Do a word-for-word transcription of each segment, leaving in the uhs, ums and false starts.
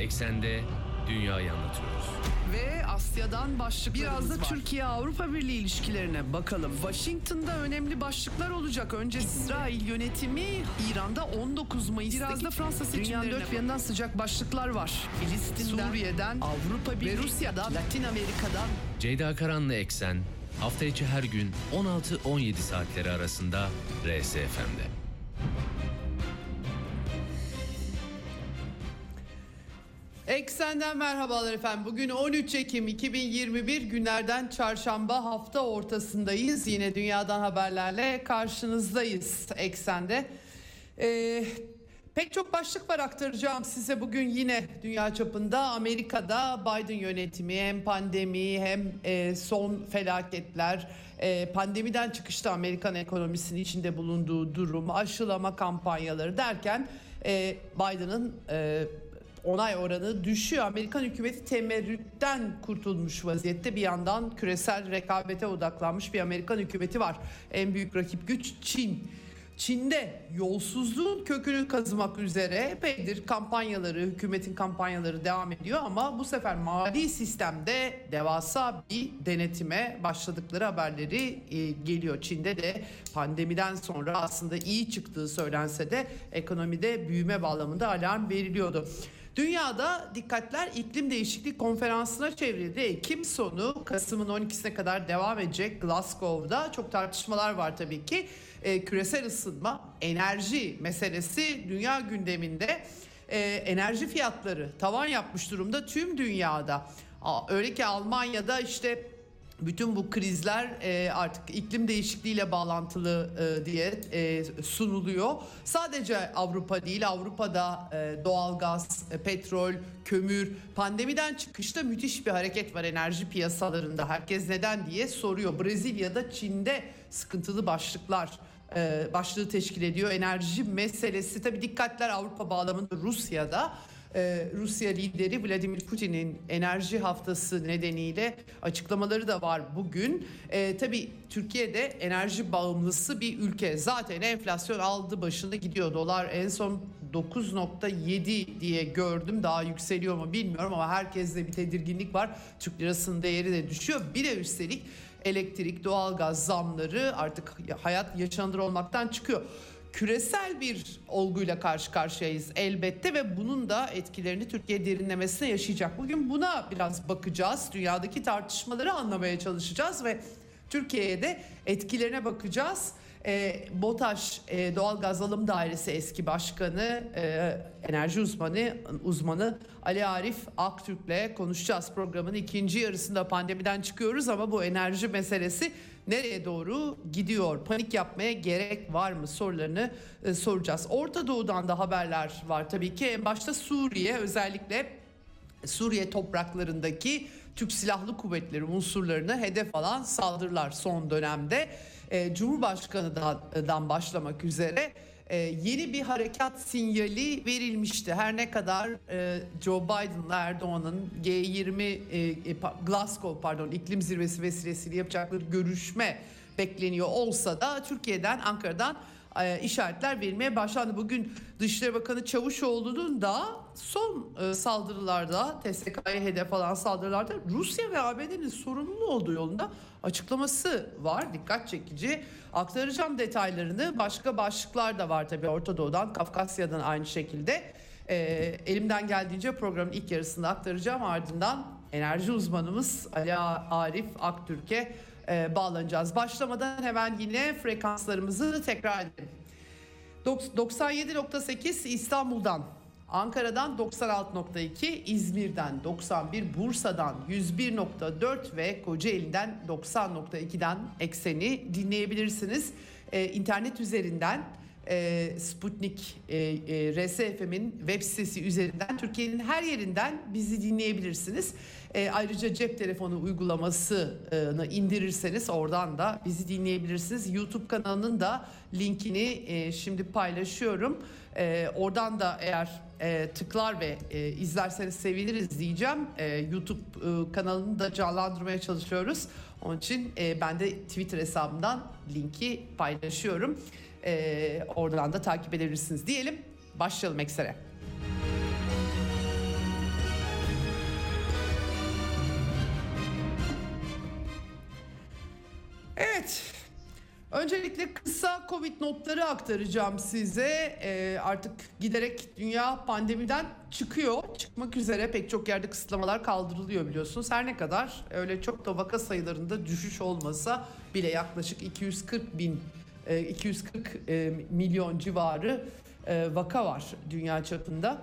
Eksende dünyayı anlatıyoruz. Ve Asya'dan başlıklarımız Biraz da var. Türkiye-Avrupa Birliği ilişkilerine bakalım. Washington'da önemli başlıklar olacak. Önce İsrail yönetimi İran'da on dokuz Mayıs'taki Biraz da Fransa seçimlerine dünyanın dört bir yanından sıcak başlıklar var. Filistin'den, Suriye'den, Avrupa Birliği ve Rusya'dan, Latin Amerika'dan. Ceyda Karan'la Eksen hafta içi her gün on altı on yedi saatleri arasında R S F M'de. Eksenden merhabalar efendim. Bugün on üç Ekim iki bin yirmi bir, günlerden çarşamba, hafta ortasındayız. Yine dünyadan haberlerle karşınızdayız Eksende. Ee, pek çok başlık var aktaracağım size bugün yine dünya çapında. Amerika'da Biden yönetimi hem pandemi hem e, son felaketler, e, pandemiden çıkışta Amerikan ekonomisinin içinde bulunduğu durum, aşılama kampanyaları derken e, Biden'ın e, onay oranı düşüyor. Amerikan hükümeti temerrütten kurtulmuş vaziyette. Bir yandan küresel rekabete odaklanmış bir Amerikan hükümeti var. En büyük rakip güç Çin. Çin'de yolsuzluğun kökünü kazımak üzere epeydir kampanyaları, hükümetin kampanyaları devam ediyor ama bu sefer mali sistemde devasa bir denetime başladıkları haberleri e, geliyor. Çin'de de pandemiden sonra aslında iyi çıktığı söylense de ekonomide büyüme bağlamında alarm veriliyordu. Dünyada dikkatler iklim değişikliği konferansına çevrildi. Ekim sonu Kasım'ın on ikisine kadar devam edecek Glasgow'da. Çok tartışmalar var tabii ki. Ee, küresel ısınma, enerji meselesi dünya gündeminde. Ee, enerji fiyatları tavan yapmış durumda tüm dünyada. Aa, öyle ki Almanya'da işte bütün bu krizler e, artık iklim değişikliğiyle bağlantılı e, diye e, sunuluyor. Sadece Avrupa değil, Avrupa'da e, doğalgaz, e, petrol, kömür, pandemiden çıkışta müthiş bir hareket var enerji piyasalarında. Herkes neden diye soruyor. Brezilya'da, Çin'de sıkıntılı başlıklar e, başlığı teşkil ediyor. Enerji meselesi tabii dikkatler Avrupa bağlamında Rusya'da. Ee, Rusya lideri Vladimir Putin'in enerji haftası nedeniyle açıklamaları da var bugün. Ee, tabii Türkiye'de enerji bağımlısı bir ülke. Zaten enflasyon aldı başını gidiyor. Dolar en son dokuz nokta yedi diye gördüm. Daha yükseliyor mu bilmiyorum ama herkeste bir tedirginlik var. Türk lirasının değeri de düşüyor. Bir de üstelik elektrik, doğalgaz zamları artık hayat yaşanır olmaktan çıkıyor. Küresel bir olguyla karşı karşıyayız elbette ve bunun da etkilerini Türkiye derinlemesine yaşayacak. Bugün buna biraz bakacağız. Dünyadaki tartışmaları anlamaya çalışacağız ve Türkiye'ye de etkilerine bakacağız. E, BOTAŞ e, Doğalgaz Alım Dairesi eski başkanı, e, enerji uzmanı uzmanı Ali Arif Aktürk'le konuşacağız. Programın ikinci yarısında pandemiden çıkıyoruz ama bu enerji meselesi nereye doğru gidiyor? Panik yapmaya gerek var mı sorularını e, soracağız. Orta Doğu'dan da haberler var tabii ki. En başta Suriye, özellikle Suriye topraklarındaki Türk Silahlı Kuvvetleri unsurlarını hedef alan saldırılar son dönemde. E, Cumhurbaşkanı'dan başlamak üzere e, yeni bir harekat sinyali verilmişti. Her ne kadar e, Joe Biden'la Erdoğan'ın G yirmi e, Glasgow pardon iklim zirvesi vesilesiyle yapacakları görüşme bekleniyor olsa da Türkiye'den, Ankara'dan e, işaretler verilmeye başlandı. Bugün Dışişleri Bakanı Çavuşoğlu'nun da son e, saldırılarda, T S K'ya hedef alan saldırılarda Rusya ve A B D'nin sorumlu olduğu yolunda açıklaması var. Dikkat çekici. Aktaracağım detaylarını. Başka başlıklar da var tabii Orta Doğu'dan, Kafkasya'dan aynı şekilde. E, elimden geldiğince programın ilk yarısında aktaracağım. Ardından enerji uzmanımız Ali Arif Aktürk'e e, bağlanacağız. Başlamadan hemen yine frekanslarımızı tekrar edelim. doksan yedi nokta sekiz İstanbul'dan, Ankara'dan doksan altı nokta iki, İzmir'den doksan bir, Bursa'dan yüz bir nokta dört ve Kocaeli'den doksan nokta iki'den Eksen'i dinleyebilirsiniz. Ee, internet üzerinden e, Sputnik e, e, R S F M'in web sitesi üzerinden Türkiye'nin her yerinden bizi dinleyebilirsiniz. E, ayrıca cep telefonu uygulamasını indirirseniz oradan da bizi dinleyebilirsiniz. YouTube kanalının da linkini e, şimdi paylaşıyorum. E, oradan da eğer e, tıklar ve e, izlerseniz seviniriz diyeceğim. E, YouTube e, kanalını da canlandırmaya çalışıyoruz. Onun için e, ben de Twitter hesabımdan linki paylaşıyorum. E, oradan da takip edebilirsiniz diyelim. Başlayalım eksere. Evet. Öncelikle kısa Covid notları aktaracağım size. Ee, artık giderek dünya pandemiden çıkıyor. Çıkmak üzere, pek çok yerde kısıtlamalar kaldırılıyor biliyorsunuz. Her ne kadar öyle çok da vaka sayılarında düşüş olmasa bile yaklaşık iki yüz kırk bin, iki yüz kırk milyon civarı vaka var dünya çapında.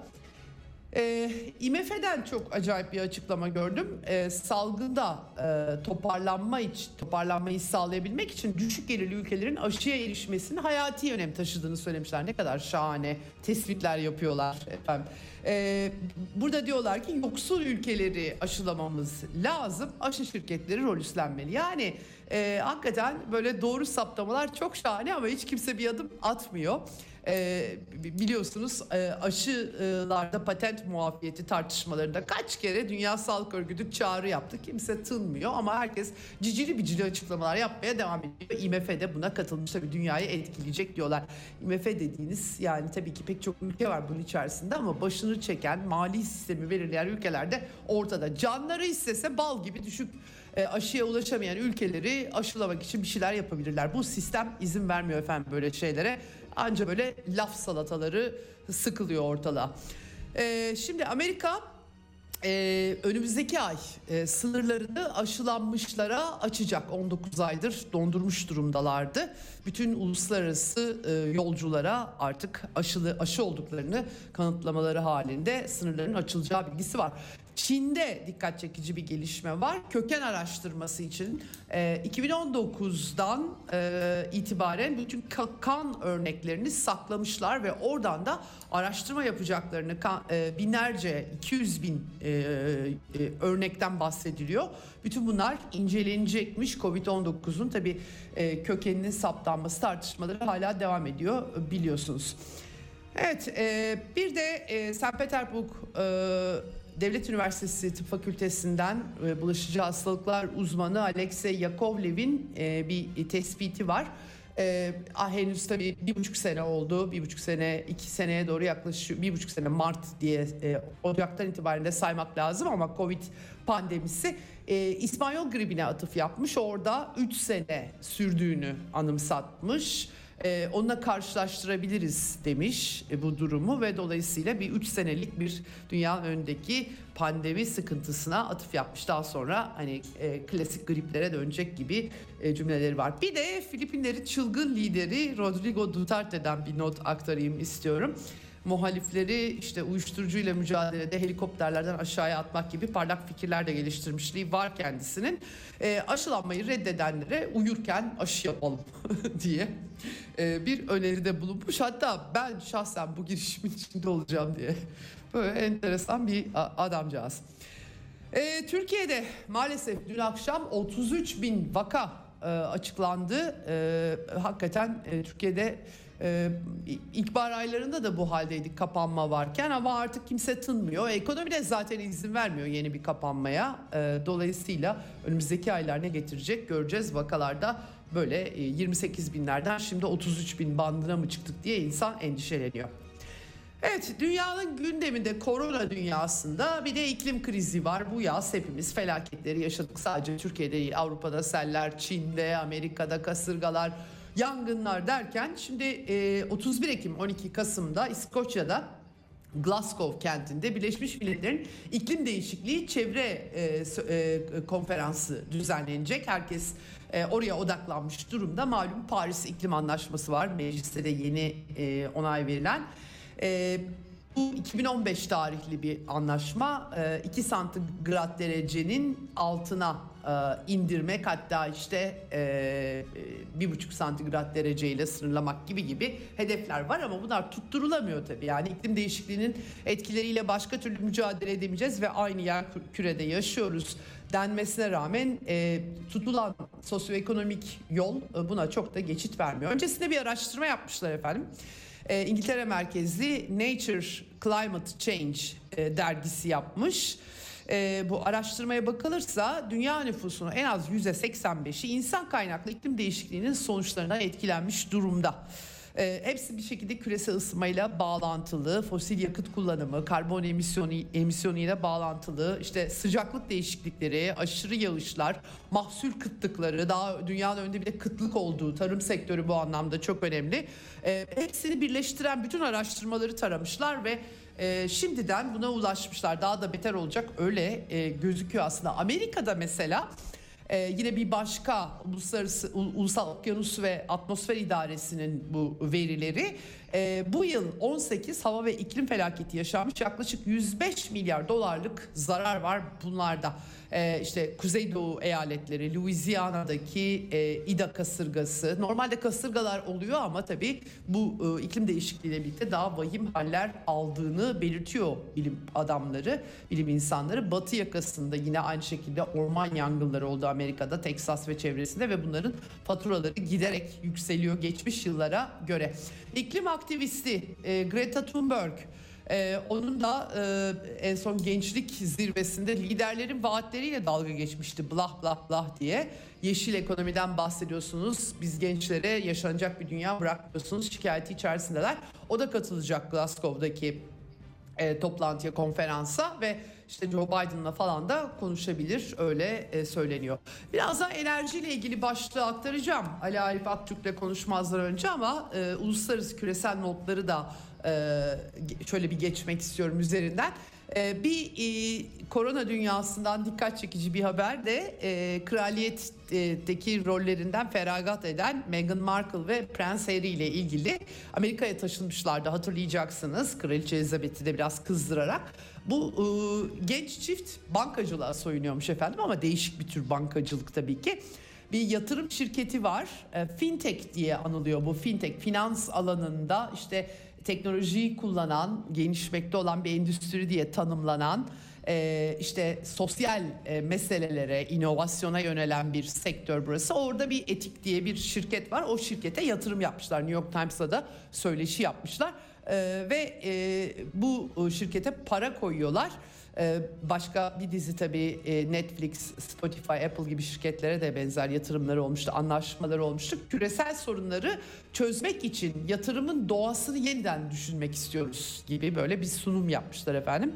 E, I M F'den çok acayip bir açıklama gördüm. E, salgında e, toparlanma için, toparlanmayı sağlayabilmek için düşük gelirli ülkelerin aşıya erişmesinin hayati önem taşıdığını söylemişler. Ne kadar şahane tespitler yapıyorlar efendim. E, burada diyorlar ki yoksul ülkeleri aşılamamız lazım. Aşı şirketleri rol üstlenmeli. Yani e, hakikaten böyle doğru saptamalar çok şahane ama hiç kimse bir adım atmıyor. Ee, biliyorsunuz e, aşılarda patent muafiyeti tartışmalarında kaç kere Dünya Sağlık Örgütü çağrı yaptı. Kimse tınmıyor ama herkes cicili bicili açıklamalar yapmaya devam ediyor. I M F de buna katılmış, tabii dünyayı etkileyecek diyorlar. I M F dediğiniz, yani tabii ki pek çok ülke var bunun içerisinde ama başını çeken, mali sistemi belirleyen ülkeler de ortada. Canları istese bal gibi düşük aşıya ulaşamayan ülkeleri aşılamak için bir şeyler yapabilirler. Bu sistem izin vermiyor efendim böyle şeylere. Anca böyle laf salataları sıkılıyor ortalığa. Ee, şimdi Amerika e, önümüzdeki ay e, sınırlarını aşılanmışlara açacak. on dokuz aydır dondurmuş durumdalardı. Bütün uluslararası e, yolculara artık aşılı aşı olduklarını kanıtlamaları halinde sınırların açılacağı bilgisi var. Çin'de dikkat çekici bir gelişme var. Köken araştırması için e, iki bin on dokuzdan e, itibaren bütün kan örneklerini saklamışlar ve oradan da araştırma yapacaklarını kan, e, binlerce, iki yüz bin e, e, örnekten bahsediliyor. Bütün bunlar incelenecekmiş. Covid on dokuzun tabii e, kökeninin saptanması tartışmaları hala devam ediyor biliyorsunuz. Evet, e, bir de e, Sankt Petersburg e, Devlet Üniversitesi Tıp Fakültesinden e, bulaşıcı hastalıklar uzmanı Alexey Yakovlev'in e, bir tespiti var. E, ah, henüz tabii bir buçuk sene oldu, bir buçuk sene, iki seneye doğru yaklaşıyor. Bir buçuk sene Mart diye e, Ocak'tan itibaren de saymak lazım ama Covid pandemisi e, İspanyol gribine atıf yapmış. Orada üç sene sürdüğünü anımsatmış. Ee, onunla karşılaştırabiliriz demiş e, bu durumu ve dolayısıyla bir üç senelik bir dünyanın önündeki pandemi sıkıntısına atıf yapmış. Daha sonra hani e, klasik griplere dönecek gibi e, cümleleri var. Bir de Filipinlerin çılgın lideri Rodrigo Duterte'den bir not aktarayım istiyorum. Muhalifleri işte uyuşturucuyla mücadelede helikopterlerden aşağıya atmak gibi parlak fikirler de geliştirmişliği var kendisinin. E, aşılanmayı reddedenlere uyurken aşı yapalım diye e, bir öneride bulunmuş. Hatta ben şahsen bu girişimin içinde olacağım diye. Böyle enteresan bir adamcağız. E, Türkiye'de maalesef dün akşam otuz üç bin vaka e, açıklandı. E, hakikaten e, Türkiye'de Ee, ilkbahar aylarında da bu haldeydik kapanma varken ama artık kimse tınmıyor. Ekonomi de zaten izin vermiyor yeni bir kapanmaya. Ee, dolayısıyla önümüzdeki aylar ne getirecek göreceğiz. Vakalarda böyle yirmi sekiz binlerden şimdi otuz üç bin bandına mı çıktık diye insan endişeleniyor. Evet, dünyanın gündeminde korona dünyasında bir de iklim krizi var. Bu yaz hepimiz felaketleri yaşadık. Sadece Türkiye'de değil, Avrupa'da seller, Çin'de, Amerika'da kasırgalar, yangınlar derken şimdi e, otuz bir Ekim on iki Kasım'da İskoçya'da Glasgow kentinde Birleşmiş Milletler'in iklim değişikliği çevre e, e, konferansı düzenlenecek. Herkes e, oraya odaklanmış durumda. Malum Paris İklim Anlaşması var. Mecliste de yeni e, onay verilen. E, bu iki bin on beş tarihli bir anlaşma. E, iki santigrat derecenin altına e, indirmek, hatta işte e, bir buçuk santigrat dereceyle sınırlamak gibi gibi hedefler var ama bunlar tutturulamıyor tabii. Yani iklim değişikliğinin etkileriyle başka türlü mücadele edemeyeceğiz ve aynı yer kürede yaşıyoruz denmesine rağmen e, tutulan sosyoekonomik yol e, buna çok da geçit vermiyor. Öncesinde bir araştırma yapmışlar efendim. E, İngiltere merkezli Nature Climate Change e, dergisi yapmış. E, bu araştırmaya bakılırsa dünya nüfusunun en az yüzde seksen beşi insan kaynaklı iklim değişikliğinin sonuçlarına etkilenmiş durumda. E, hepsi bir şekilde küresel ısınmayla bağlantılı, fosil yakıt kullanımı, karbon emisyonu emisyonuyla bağlantılı, işte sıcaklık değişiklikleri, aşırı yağışlar, mahsul kıtlıkları, daha dünyanın önünde bir de kıtlık olduğu, tarım sektörü bu anlamda çok önemli. E, hepsini birleştiren bütün araştırmaları taramışlar ve e, şimdiden buna ulaşmışlar. Daha da beter olacak öyle e, gözüküyor aslında. Amerika'da mesela Ee, yine bir başka uluslararası ulusal okyanus ve atmosfer idaresinin bu verileri e, bu yıl on sekiz hava ve iklim felaketi yaşanmış, yaklaşık yüz beş milyar dolarlık zarar var bunlarda. Ee, işte Kuzeydoğu eyaletleri, Louisiana'daki e, Ida kasırgası, normalde kasırgalar oluyor ama tabii bu e, iklim değişikliğiyle birlikte daha vahim haller aldığını belirtiyor bilim adamları, bilim insanları. Batı yakasında yine aynı şekilde orman yangınları oldu Amerika'da, Teksas ve çevresinde ve bunların faturaları giderek yükseliyor geçmiş yıllara göre. İklim aktivisti e, Greta Thunberg, Ee, onun da e, en son gençlik zirvesinde liderlerin vaatleriyle dalga geçmişti, blah blah blah diye. Yeşil ekonomiden bahsediyorsunuz, biz gençlere yaşanacak bir dünya bırakmıyorsunuz şikayeti içerisindeler. O da katılacak Glasgow'daki e, toplantıya, konferansa ve işte Joe Biden'la falan da konuşabilir, öyle e, söyleniyor. Biraz daha enerjiyle ilgili başlığı aktaracağım Ali Arif Aktürk'le konuşmazdan önce ama e, uluslararası küresel notları da e, şöyle bir geçmek istiyorum üzerinden. E, bir e, korona dünyasından dikkat çekici bir haber de e, kraliyetteki rollerinden feragat eden Meghan Markle ve Prens Harry ile ilgili. Amerika'ya taşınmışlardı, hatırlayacaksınız, Kraliçe Elizabeth'i de biraz kızdırarak. Bu e, genç çift bankacılığa soyunuyormuş efendim, ama değişik bir tür bankacılık tabii ki. Bir yatırım şirketi var, e, fintech diye anılıyor bu. Fintech, finans alanında işte teknolojiyi kullanan, gelişmekte olan bir endüstri diye tanımlanan, e, işte sosyal e, meselelere, inovasyona yönelen bir sektör burası. Orada bir Etik diye bir şirket var. O şirkete yatırım yapmışlar. New York Times'la da söyleşi yapmışlar. E, ve e, bu şirkete para koyuyorlar. E, başka bir dizi tabii e, Netflix, Spotify, Apple gibi şirketlere de benzer yatırımları olmuştu, anlaşmaları olmuştu. Küresel sorunları çözmek için yatırımın doğasını yeniden düşünmek istiyoruz gibi böyle bir sunum yapmışlar efendim.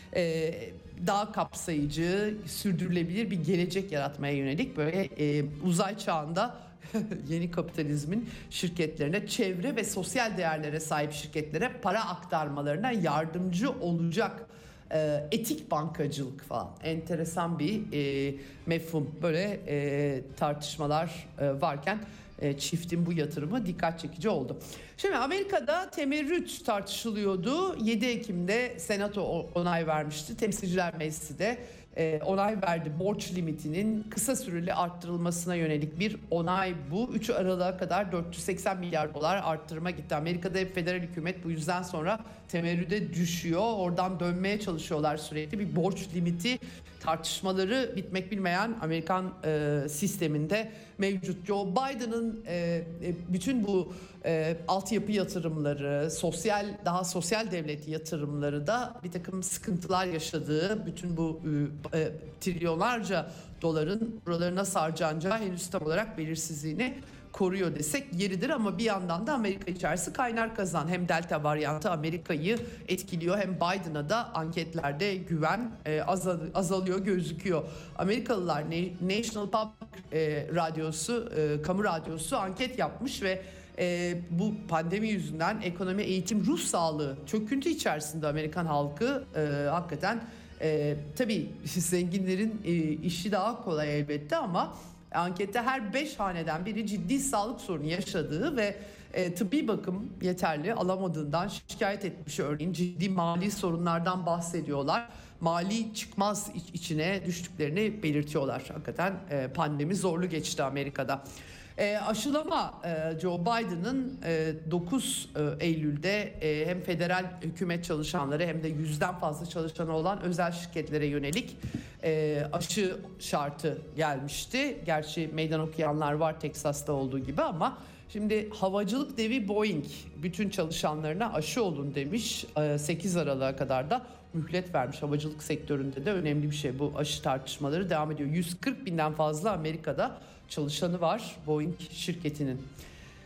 E, daha kapsayıcı, sürdürülebilir bir gelecek yaratmaya yönelik böyle e, uzay çağında yeni kapitalizmin şirketlerine, çevre ve sosyal değerlere sahip şirketlere para aktarmalarına yardımcı olacak e, etik bankacılık falan. Enteresan bir e, mefhum. Böyle e, tartışmalar e, varken e, çiftin bu yatırımı dikkat çekici oldu. Şimdi Amerika'da temerrüt tartışılıyordu. yedi Ekim'de Senato onay vermişti. Temsilciler Meclisi de e, onay verdi. Borç limitinin kısa süreli arttırılmasına yönelik bir onay bu. üç Aralık'a kadar dört yüz seksen milyar dolar arttırma gitti. Amerika'da hep federal hükümet bu yüzden sonra temerrüde düşüyor. Oradan dönmeye çalışıyorlar sürekli. Bir borç limiti tartışmaları bitmek bilmeyen Amerikan e, sisteminde mevcut. Joe Biden'ın e, bütün bu e, altyapı yatırımları, sosyal daha sosyal devlet yatırımları da bir takım sıkıntılar yaşadığı, bütün bu e, trilyonlarca doların buraları nasıl harcanacağı henüz tam olarak belirsizliğini koruyor desek yeridir, ama bir yandan da Amerika içerisi kaynar kazan. Hem Delta varyantı Amerika'yı etkiliyor, hem Biden'a da anketlerde güven e, azal, azalıyor gözüküyor. Amerikalılar National Public e, Radyosu, e, kamu radyosu anket yapmış ve e, bu pandemi yüzünden ekonomi, eğitim, ruh sağlığı çöküntü içerisinde Amerikan halkı e, hakikaten e, tabii zenginlerin e, işi daha kolay elbette, ama ankette her beş haneden biri ciddi sağlık sorunu yaşadığı ve e, tıbbi bakım yeterli alamadığından şikayet etmiş. Örneğin ciddi mali sorunlardan bahsediyorlar. Mali çıkmaz iç, içine düştüklerini belirtiyorlar. Hakikaten e, pandemi zorlu geçti Amerika'da. E, aşılama e, Joe Biden'ın e, dokuz Eylül'de e, hem federal hükümet çalışanları hem de yüzden fazla çalışanı olan özel şirketlere yönelik e, aşı şartı gelmişti. Gerçi meydan okuyanlar var Teksas'ta olduğu gibi, ama şimdi havacılık devi Boeing bütün çalışanlarına aşı olun demiş. E, sekiz Aralık'a kadar da mühlet vermiş. Havacılık sektöründe de önemli bir şey bu, aşı tartışmaları devam ediyor. yüz kırk binden fazla Amerika'da çalışanı var Boeing şirketinin.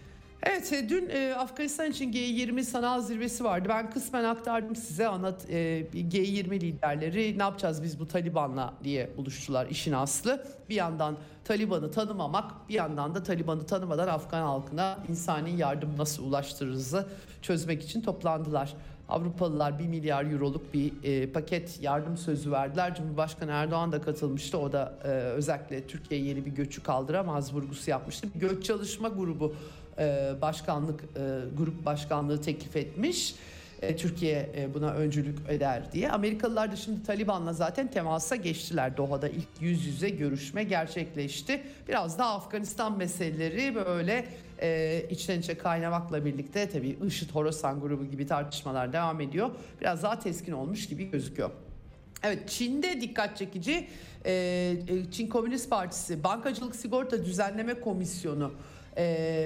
Evet, e, dün e, Afganistan için G yirmi sanal zirvesi vardı. Ben kısmen aktardım size. Anlat, e, G yirmi liderleri ne yapacağız biz bu Taliban'la diye buluştular, işin aslı. Bir yandan Taliban'ı tanımamak, bir yandan da Taliban'ı tanımadan Afgan halkına insani yardım nasıl ulaştırırızı çözmek için toplandılar. Avrupalılar bir milyar euroluk bir e, paket yardım sözü verdiler. Cumhurbaşkanı Erdoğan da katılmıştı. O da e, özellikle Türkiye yeni bir göçü kaldıramaz vurgusu yapmıştı. Göç çalışma grubu e, başkanlık e, grup başkanlığı teklif etmiş. E, Türkiye e, buna öncülük eder diye. Amerikalılar da şimdi Taliban'la zaten temasa geçtiler. Doha'da ilk yüz yüze görüşme gerçekleşti. Biraz da Afganistan meseleleri böyle e, içten içe kaynamakla birlikte tabii IŞİD, Horasan grubu gibi tartışmalar devam ediyor. Biraz daha teskin olmuş gibi gözüküyor. Evet, Çin'de dikkat çekici e, Çin Komünist Partisi Bankacılık Sigorta Düzenleme Komisyonu e,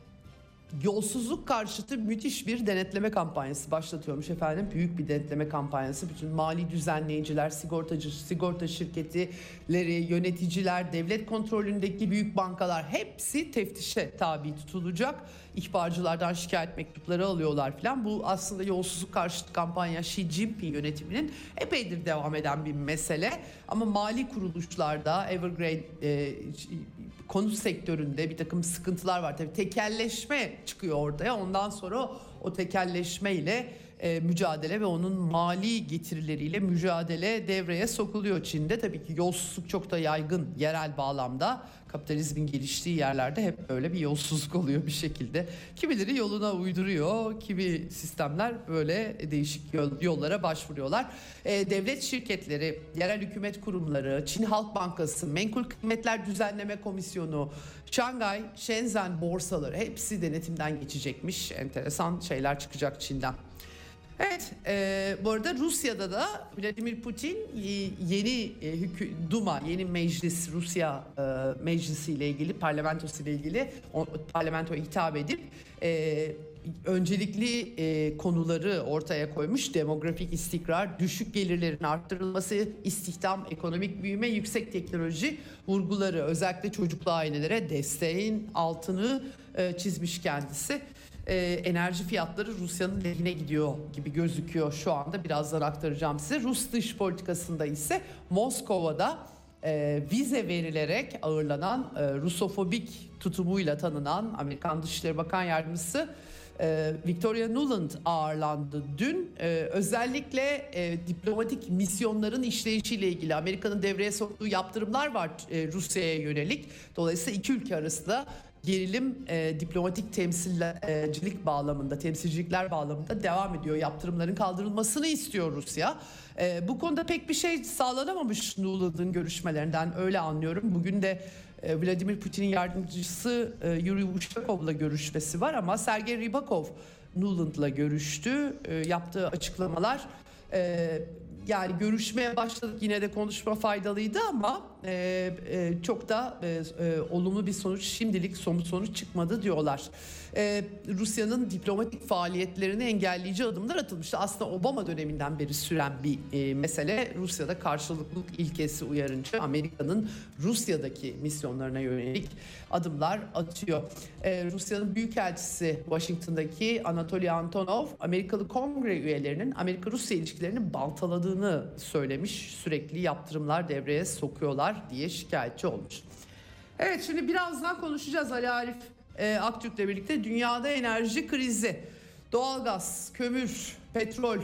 yolsuzluk karşıtı müthiş bir denetleme kampanyası başlatıyormuş efendim. Büyük bir denetleme kampanyası. Bütün mali düzenleyiciler, sigortacı, sigorta şirketleri, yöneticiler, devlet kontrolündeki büyük bankalar hepsi teftişe tabi tutulacak. İhbarcılardan şikayet mektupları alıyorlar falan. Bu aslında yolsuzluk karşıtı kampanya Xi Jinping yönetiminin epeydir devam eden bir mesele. Ama mali kuruluşlarda, Evergrande e, konut sektöründe bir takım sıkıntılar var. Tabii tekelleşme çıkıyor ortaya. Ondan sonra o, o tekelleşmeyle e, mücadele ve onun mali getirileriyle mücadele devreye sokuluyor Çin'de. Tabii ki yolsuzluk çok da yaygın yerel bağlamda. Kapitalizmin geliştiği yerlerde hep böyle bir yolsuzluk oluyor bir şekilde. Kimileri yoluna uyduruyor, kimi sistemler böyle değişik yol, yollara başvuruyorlar. E, devlet şirketleri, yerel hükümet kurumları, Çin Halk Bankası, Menkul Kıymetler Düzenleme Komisyonu, Şangay, Shenzhen borsaları hepsi denetimden geçecekmiş. Enteresan şeyler çıkacak Çin'den. Evet, e, bu arada Rusya'da da Vladimir Putin e, yeni e, hükü, Duma, yeni meclis, Rusya e, meclisi ile ilgili, parlamentosu ile ilgili o, parlamentoya hitap edip e, öncelikli e, konuları ortaya koymuş. Demografik istikrar, düşük gelirlerin arttırılması, istihdam, ekonomik büyüme, yüksek teknoloji vurguları, özellikle çocuklu ailelere desteğin altını e, çizmiş kendisi. Ee, enerji fiyatları Rusya'nın lehine gidiyor gibi gözüküyor şu anda. Birazdan aktaracağım size. Rus dış politikasında ise Moskova'da e, vize verilerek ağırlanan e, Rusofobik tutumuyla tanınan Amerikan Dışişleri Bakan Yardımcısı e, Victoria Nuland ağırlandı dün. E, özellikle e, diplomatik misyonların işleyişiyle ilgili Amerika'nın devreye soktuğu yaptırımlar var e, Rusya'ya yönelik. Dolayısıyla iki ülke arasında gerilim e, diplomatik temsilcilik bağlamında, temsilcilikler bağlamında devam ediyor. Yaptırımların kaldırılmasını istiyor Rusya. E, bu konuda pek bir şey sağlanamamış Nuland'ın görüşmelerinden, öyle anlıyorum. Bugün de e, Vladimir Putin'in yardımcısı e, Yuri Ushakov'la görüşmesi var ama Sergey Rybakov Nuland'la görüştü. E, yaptığı açıklamalar e, yani görüşmeye başladık, yine de konuşma faydalıydı ama e, e, çok da e, e, olumlu bir sonuç, şimdilik somut sonuç çıkmadı diyorlar. E, Rusya'nın diplomatik faaliyetlerini engelleyici adımlar atılmıştı. Aslında Obama döneminden beri süren bir e, mesele. Rusya'da karşılıklılık ilkesi uyarınca Amerika'nın Rusya'daki misyonlarına yönelik adımlar atıyor. E, Rusya'nın Büyükelçisi Washington'daki Anatoly Antonov, Amerikalı Kongre üyelerinin Amerika-Rusya ilişkilerini baltaladığını söylemiş. Sürekli yaptırımlar devreye sokuyorlar diye şikayetçi olmuş. Evet, şimdi birazdan konuşacağız Ali Arif e, Aktürk'le birlikte. Dünyada enerji krizi, doğalgaz, kömür, petrol,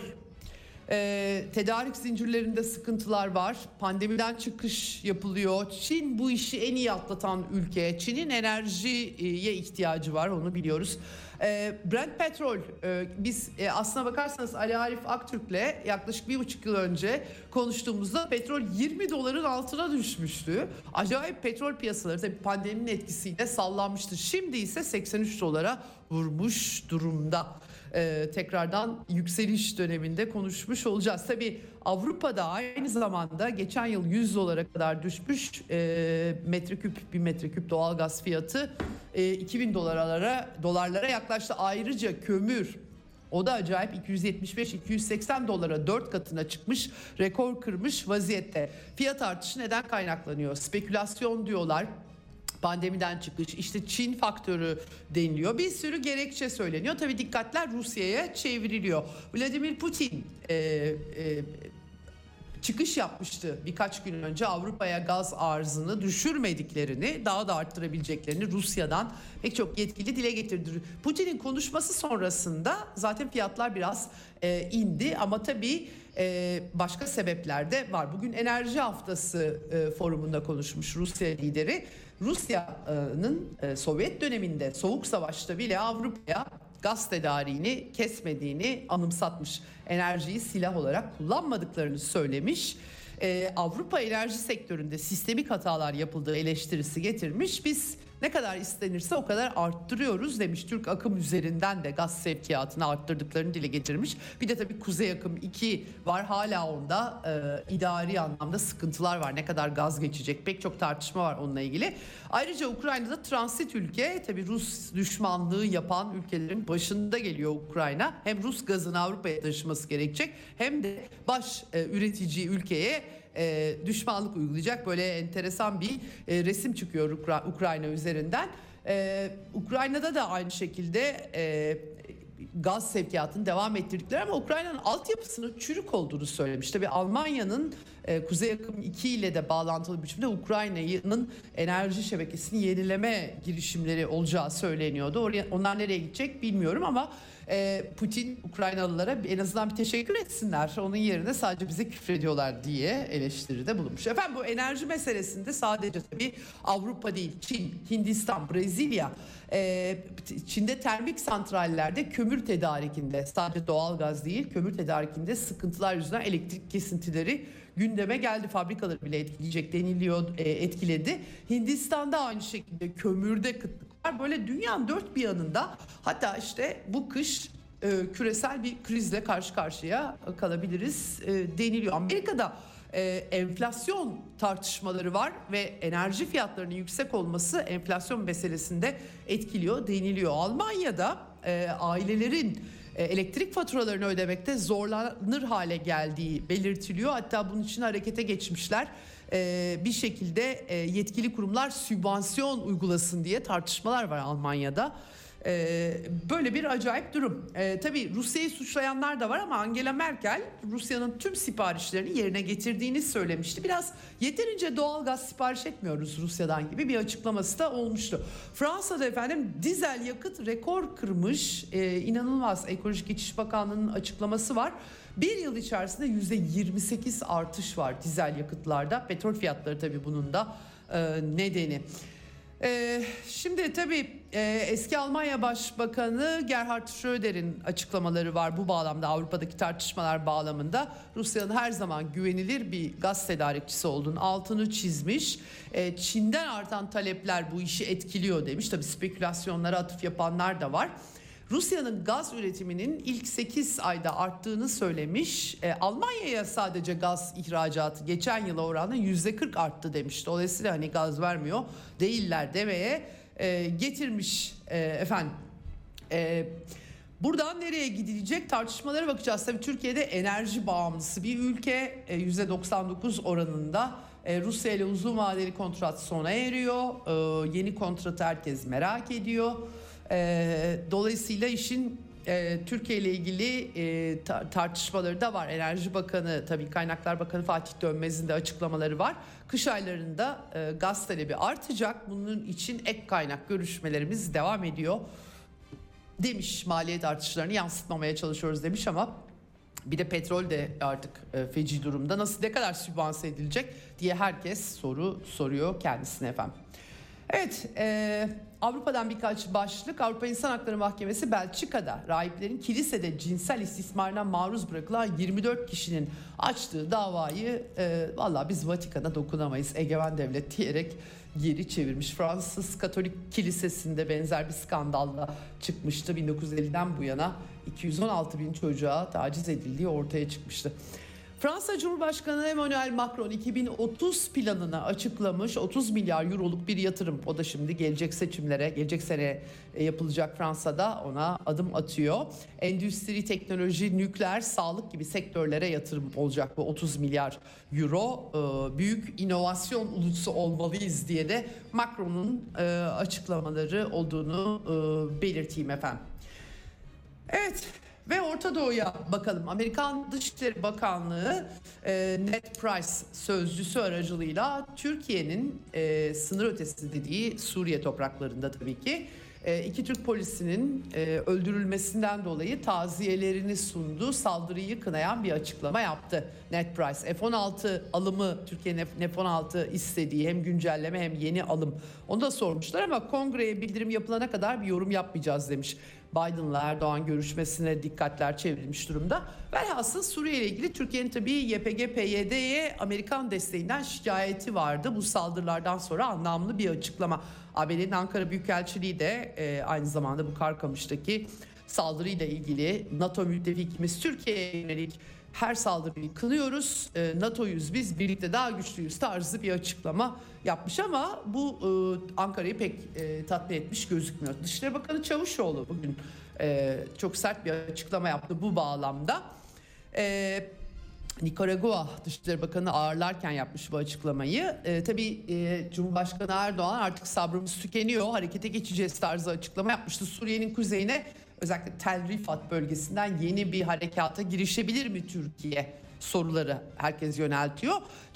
e, tedarik zincirlerinde sıkıntılar var. Pandemiden çıkış yapılıyor. Çin bu işi en iyi atlatan ülke. Çin'in enerjiye ihtiyacı var, onu biliyoruz. Brent petrol, biz aslına bakarsanız Ali Arif Aktürk'le yaklaşık bir buçuk yıl önce konuştuğumuzda petrol yirmi doların altına düşmüştü. Acayip petrol piyasaları tabii pandeminin etkisiyle sallanmıştı. Şimdi ise seksen üç dolara vurmuş durumda. Ee, tekrardan yükseliş döneminde konuşmuş olacağız. Tabii Avrupa'da aynı zamanda geçen yıl yüz dolara kadar düşmüş e, metreküp bir metreküp doğalgaz fiyatı e, iki bin dolarlara dolarlara yaklaştı. Ayrıca kömür, o da acayip, iki yüz yetmiş beş iki yüz seksen dolara dört katına çıkmış, rekor kırmış vaziyette. Fiyat artışı neden kaynaklanıyor? Spekülasyon diyorlar. Pandemiden çıkış, işte Çin faktörü deniliyor. Bir sürü gerekçe söyleniyor. Tabii dikkatler Rusya'ya çevriliyor. Vladimir Putin e, e, çıkış yapmıştı birkaç gün önce. Avrupa'ya gaz arzını düşürmediklerini, daha da arttırabileceklerini Rusya'dan pek çok yetkili dile getirdi. Putin'in konuşması sonrasında zaten fiyatlar biraz e, indi ama tabii e, başka sebepler de var. Bugün Enerji Haftası e, forumunda konuşmuş Rusya lideri. Rusya'nın e, Sovyet döneminde Soğuk Savaş'ta bile Avrupa'ya gaz tedariğini kesmediğini anımsatmış. Enerjiyi silah olarak kullanmadıklarını söylemiş. Ee, Avrupa enerji sektöründe sistemik hatalar yapıldığı eleştirisi getirmiş. Biz ne kadar istenirse o kadar arttırıyoruz demiş. Türk Akım üzerinden de gaz sevkiyatını arttırdıklarını dile getirmiş. Bir de tabii Kuzey Akım iki var, hala onda e, idari anlamda sıkıntılar var. Ne kadar gaz geçecek, pek çok tartışma var onunla ilgili. Ayrıca Ukrayna'da transit ülke, tabii Rus düşmanlığı yapan ülkelerin başında geliyor Ukrayna. Hem Rus gazını Avrupa'ya taşıması gerekecek hem de baş e, üretici ülkeye e, düşmanlık uygulayacak. Böyle enteresan bir e, resim çıkıyor Ukra- Ukrayna üzerinden. E, Ukrayna'da da aynı şekilde e, gaz sevkiyatını devam ettirdikleri ama Ukrayna'nın altyapısının çürük olduğunu söylemiş. Tabii Almanya'nın e, Kuzey Akım iki ile de bağlantılı biçimde Ukrayna'nın enerji şebekesini yenileme girişimleri olacağı söyleniyordu. Oraya, onlar nereye gidecek bilmiyorum ama e, Putin Ukraynalılara en azından bir teşekkür etsinler. Onun yerine sadece bize küfrediyorlar diye eleştiride bulunmuş. Efendim bu enerji meselesinde sadece tabii Avrupa değil, Çin, Hindistan, Brezilya, e, Çin'de termik santrallerde kömür tedarikinde, sadece doğalgaz değil kömür tedarikinde sıkıntılar yüzünden elektrik kesintileri gündeme geldi. Fabrikaları bile etkileyecek deniliyor, e, etkiledi. Hindistan'da aynı şekilde kömürde kıtlık var. Böyle dünyanın dört bir yanında, hatta işte bu kış e, küresel bir krizle karşı karşıya kalabiliriz e, deniliyor. Amerika'da e, enflasyon tartışmaları var ve enerji fiyatlarının yüksek olması enflasyon meselesinde etkiliyor deniliyor. Almanya'da e, ailelerin elektrik faturalarını ödemekte zorlanır hale geldiği belirtiliyor. Hatta bunun için harekete geçmişler. Ee, bir şekilde e, yetkili kurumlar sübvansiyon uygulasın diye tartışmalar var Almanya'da. Ee, böyle bir acayip durum. Ee, tabii Rusya'yı suçlayanlar da var ama Angela Merkel Rusya'nın tüm siparişlerini yerine getirdiğini söylemişti. Biraz yeterince doğalgaz sipariş etmiyoruz Rusya'dan gibi bir açıklaması da olmuştu. Fransa'da efendim dizel yakıt rekor kırmış. Ee, inanılmaz, Ekolojik Geçiş Bakanlığı'nın açıklaması var. Bir yıl içerisinde yüzde yirmi sekiz artış var dizel yakıtlarda. Petrol fiyatları tabii bunun da e, nedeni. Ee, şimdi tabii e, eski Almanya Başbakanı Gerhard Schröder'in açıklamaları var bu bağlamda, Avrupa'daki tartışmalar bağlamında. Rusya'nın her zaman güvenilir bir gaz tedarikçisi olduğunu altını çizmiş. Ee, Çin'den artan talepler bu işi etkiliyor demiş. Tabii spekülasyonlara atıf yapanlar da var. Rusya'nın gaz üretiminin ilk sekiz ayda arttığını söylemiş. E, Almanya'ya sadece gaz ihracatı geçen yıla oranla yüzde kırk arttı demiş. Dolayısıyla hani gaz vermiyor değiller demeye e, getirmiş e, efendim. E, buradan nereye gidilecek tartışmalara bakacağız. Tabii Türkiye'de enerji bağımlısı bir ülke, e, yüzde doksan dokuz oranında. E, Rusya ile uzun vadeli kontrat sona eriyor. E, yeni kontratı herkes merak ediyor. E, dolayısıyla işin e, Türkiye ile ilgili e, ta- tartışmaları da var. Enerji Bakanı, tabii Kaynaklar Bakanı Fatih Dönmez'in de açıklamaları var. Kış aylarında e, gaz talebi artacak. Bunun için ek kaynak görüşmelerimiz devam ediyor demiş. Maliyet artışlarını yansıtmamaya çalışıyoruz demiş ama bir de petrol de artık e, feci durumda. Nasıl, ne kadar sübvanse edilecek diye herkes soru soruyor kendisine efendim. Evet, e, Avrupa'dan birkaç başlık. Avrupa İnsan Hakları Mahkemesi Belçika'da rahiplerin kilisede cinsel istismarına maruz bırakılan yirmi dört kişinin açtığı davayı e, valla biz Vatikan'a dokunamayız, egemen devlet diyerek geri çevirmiş. Fransız Katolik Kilisesi'nde benzer bir skandalla çıkmıştı. bin dokuz yüz elliden bu yana iki yüz on altı bin çocuğa taciz edildiği ortaya çıkmıştı. Fransa Cumhurbaşkanı Emmanuel Macron iki bin otuz planını açıklamış. otuz milyar euroluk bir yatırım. O da şimdi gelecek seçimlere, gelecek sene yapılacak Fransa'da ona adım atıyor. Endüstri, teknoloji, nükleer, sağlık gibi sektörlere yatırım olacak bu otuz milyar euro. Büyük inovasyon ulusu olmalıyız diye de Macron'un açıklamaları olduğunu belirteyim efendim. Evet. Ve Orta Doğu'ya bakalım. Amerikan Dışişleri Bakanlığı e, Ned Price sözcüsü aracılığıyla Türkiye'nin e, sınır ötesi dediği Suriye topraklarında tabii ki e, iki Türk polisinin e, öldürülmesinden dolayı taziyelerini sundu. Saldırıyı kınayan bir açıklama yaptı Ned Price. F on altı alımı, Türkiye'nin F on altı istediği hem güncelleme hem yeni alım. Onu da sormuşlar ama kongreye bildirim yapılana kadar bir yorum yapmayacağız demiş. Biden'la Erdoğan görüşmesine dikkatler çevrilmiş durumda. Velhasıl Suriye ile ilgili Türkiye'nin tabii Y P G P Y D'ye Amerikan desteğinden şikayeti vardı. Bu saldırılardan sonra anlamlı bir açıklama. A B D'nin Ankara Büyükelçiliği de e, aynı zamanda bu Karkamış'taki saldırıyla ilgili NATO müttefikimiz Türkiye'ye yönelik her saldırıyı kınıyoruz. E, NATO'yuz biz, birlikte daha güçlüyüz tarzı bir açıklama yapmış ama bu e, Ankara'yı pek e, tatmin etmiş gözükmüyor. Dışişleri Bakanı Çavuşoğlu bugün e, çok sert bir açıklama yaptı bu bağlamda. E, Nikaragua Dışişleri Bakanı ağırlarken yapmış bu açıklamayı. E, tabii e, Cumhurbaşkanı Erdoğan artık sabrımız tükeniyor, harekete geçeceğiz tarzı açıklama yapmıştı. Suriye'nin kuzeyine, özellikle Tel Rifat bölgesinden yeni bir harekata girişebilir mi Türkiye soruları herkes yöneltiyor.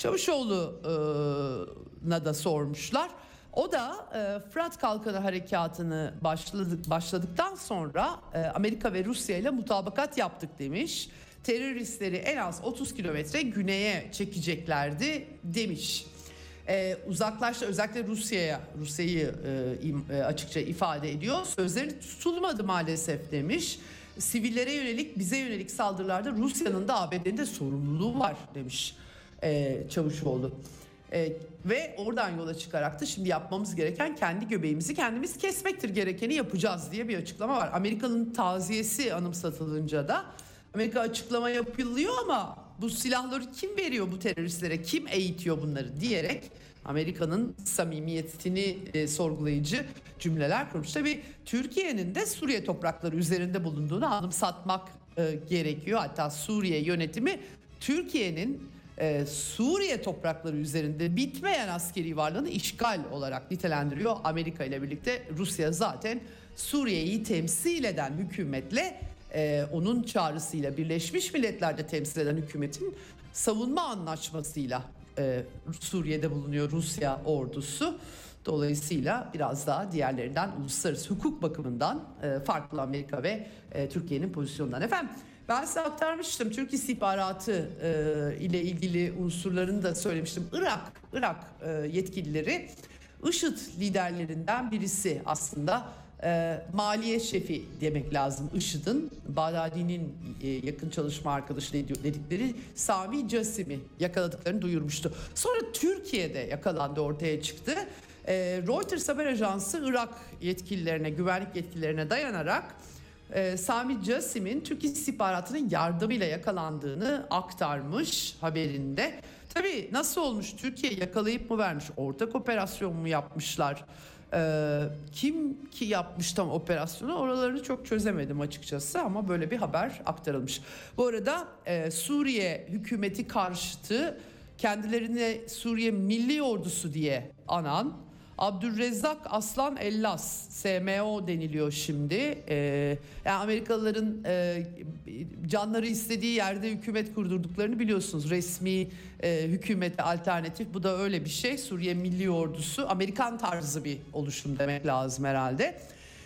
Çavuşoğlu'na da sormuşlar. O da e, Fırat Kalkanı Harekatı'nı başladık, başladıktan sonra e, Amerika ve Rusya ile mutabakat yaptık demiş. Teröristleri en az otuz kilometre güneye çekeceklerdi demiş. Ee, uzaklaştı, özellikle Rusya'ya, Rusya'yı e, açıkça ifade ediyor. Sözleri tutulmadı maalesef demiş. Sivillere yönelik, bize yönelik saldırılarda Rusya'nın da A B D'nin de sorumluluğu var demiş e, Çavuşoğlu. E, ve oradan yola çıkarak da şimdi yapmamız gereken kendi göbeğimizi kendimiz kesmektir, gerekeni yapacağız diye bir açıklama var. Amerika'nın taziyesi anımsatılınca da Amerika açıklama yapılıyor ama bu silahları kim veriyor bu teröristlere, kim eğitiyor bunları diyerek Amerika'nın samimiyetini e, sorgulayıcı cümleler kurmuş. Tabii Türkiye'nin de Suriye toprakları üzerinde bulunduğunu anımsatmak e, gerekiyor. Hatta Suriye yönetimi Türkiye'nin e, Suriye toprakları üzerinde bitmeyen askeri varlığını işgal olarak nitelendiriyor. Amerika ile birlikte Rusya zaten Suriye'yi temsil eden hükümetle, Ee, onun çağrısıyla Birleşmiş Milletler'de temsil eden hükümetin savunma anlaşmasıyla e, Suriye'de bulunuyor Rusya ordusu. Dolayısıyla biraz daha diğerlerinden uluslararası hukuk bakımından e, farklı Amerika ve e, Türkiye'nin pozisyonundan. Efendim ben size aktarmıştım, Türk istihbaratı e, ile ilgili unsurlarını da söylemiştim. Irak, Irak e, yetkilileri IŞİD liderlerinden birisi aslında. E, maliye şefi demek lazım IŞİD'in, Bağdadi'nin e, yakın çalışma arkadaşı dedikleri Sami Casim'i yakaladıklarını duyurmuştu. Sonra Türkiye'de yakalandı, ortaya çıktı. E, Reuters haber ajansı Irak yetkililerine, güvenlik yetkililerine dayanarak e, Sami Casim'in Türk istihbaratının yardımıyla yakalandığını aktarmış haberinde. Tabii nasıl olmuş? Türkiye yakalayıp mı vermiş? Ortak operasyon mu yapmışlar? Ee, kim ki yapmış tam operasyonu, oralarını çok çözemedim açıkçası ama böyle bir haber aktarılmış. Bu arada e, Suriye hükümeti karşıtı, kendilerine Suriye Milli Ordusu diye anan Abdülrezzak Aslan Ellas, S M O deniliyor şimdi. Ee, yani Amerikalıların e, canları istediği yerde hükümet kurdurduklarını biliyorsunuz. Resmi e, hükümete alternatif, bu da öyle bir şey. Suriye Milli Ordusu, Amerikan tarzı bir oluşum demek lazım herhalde.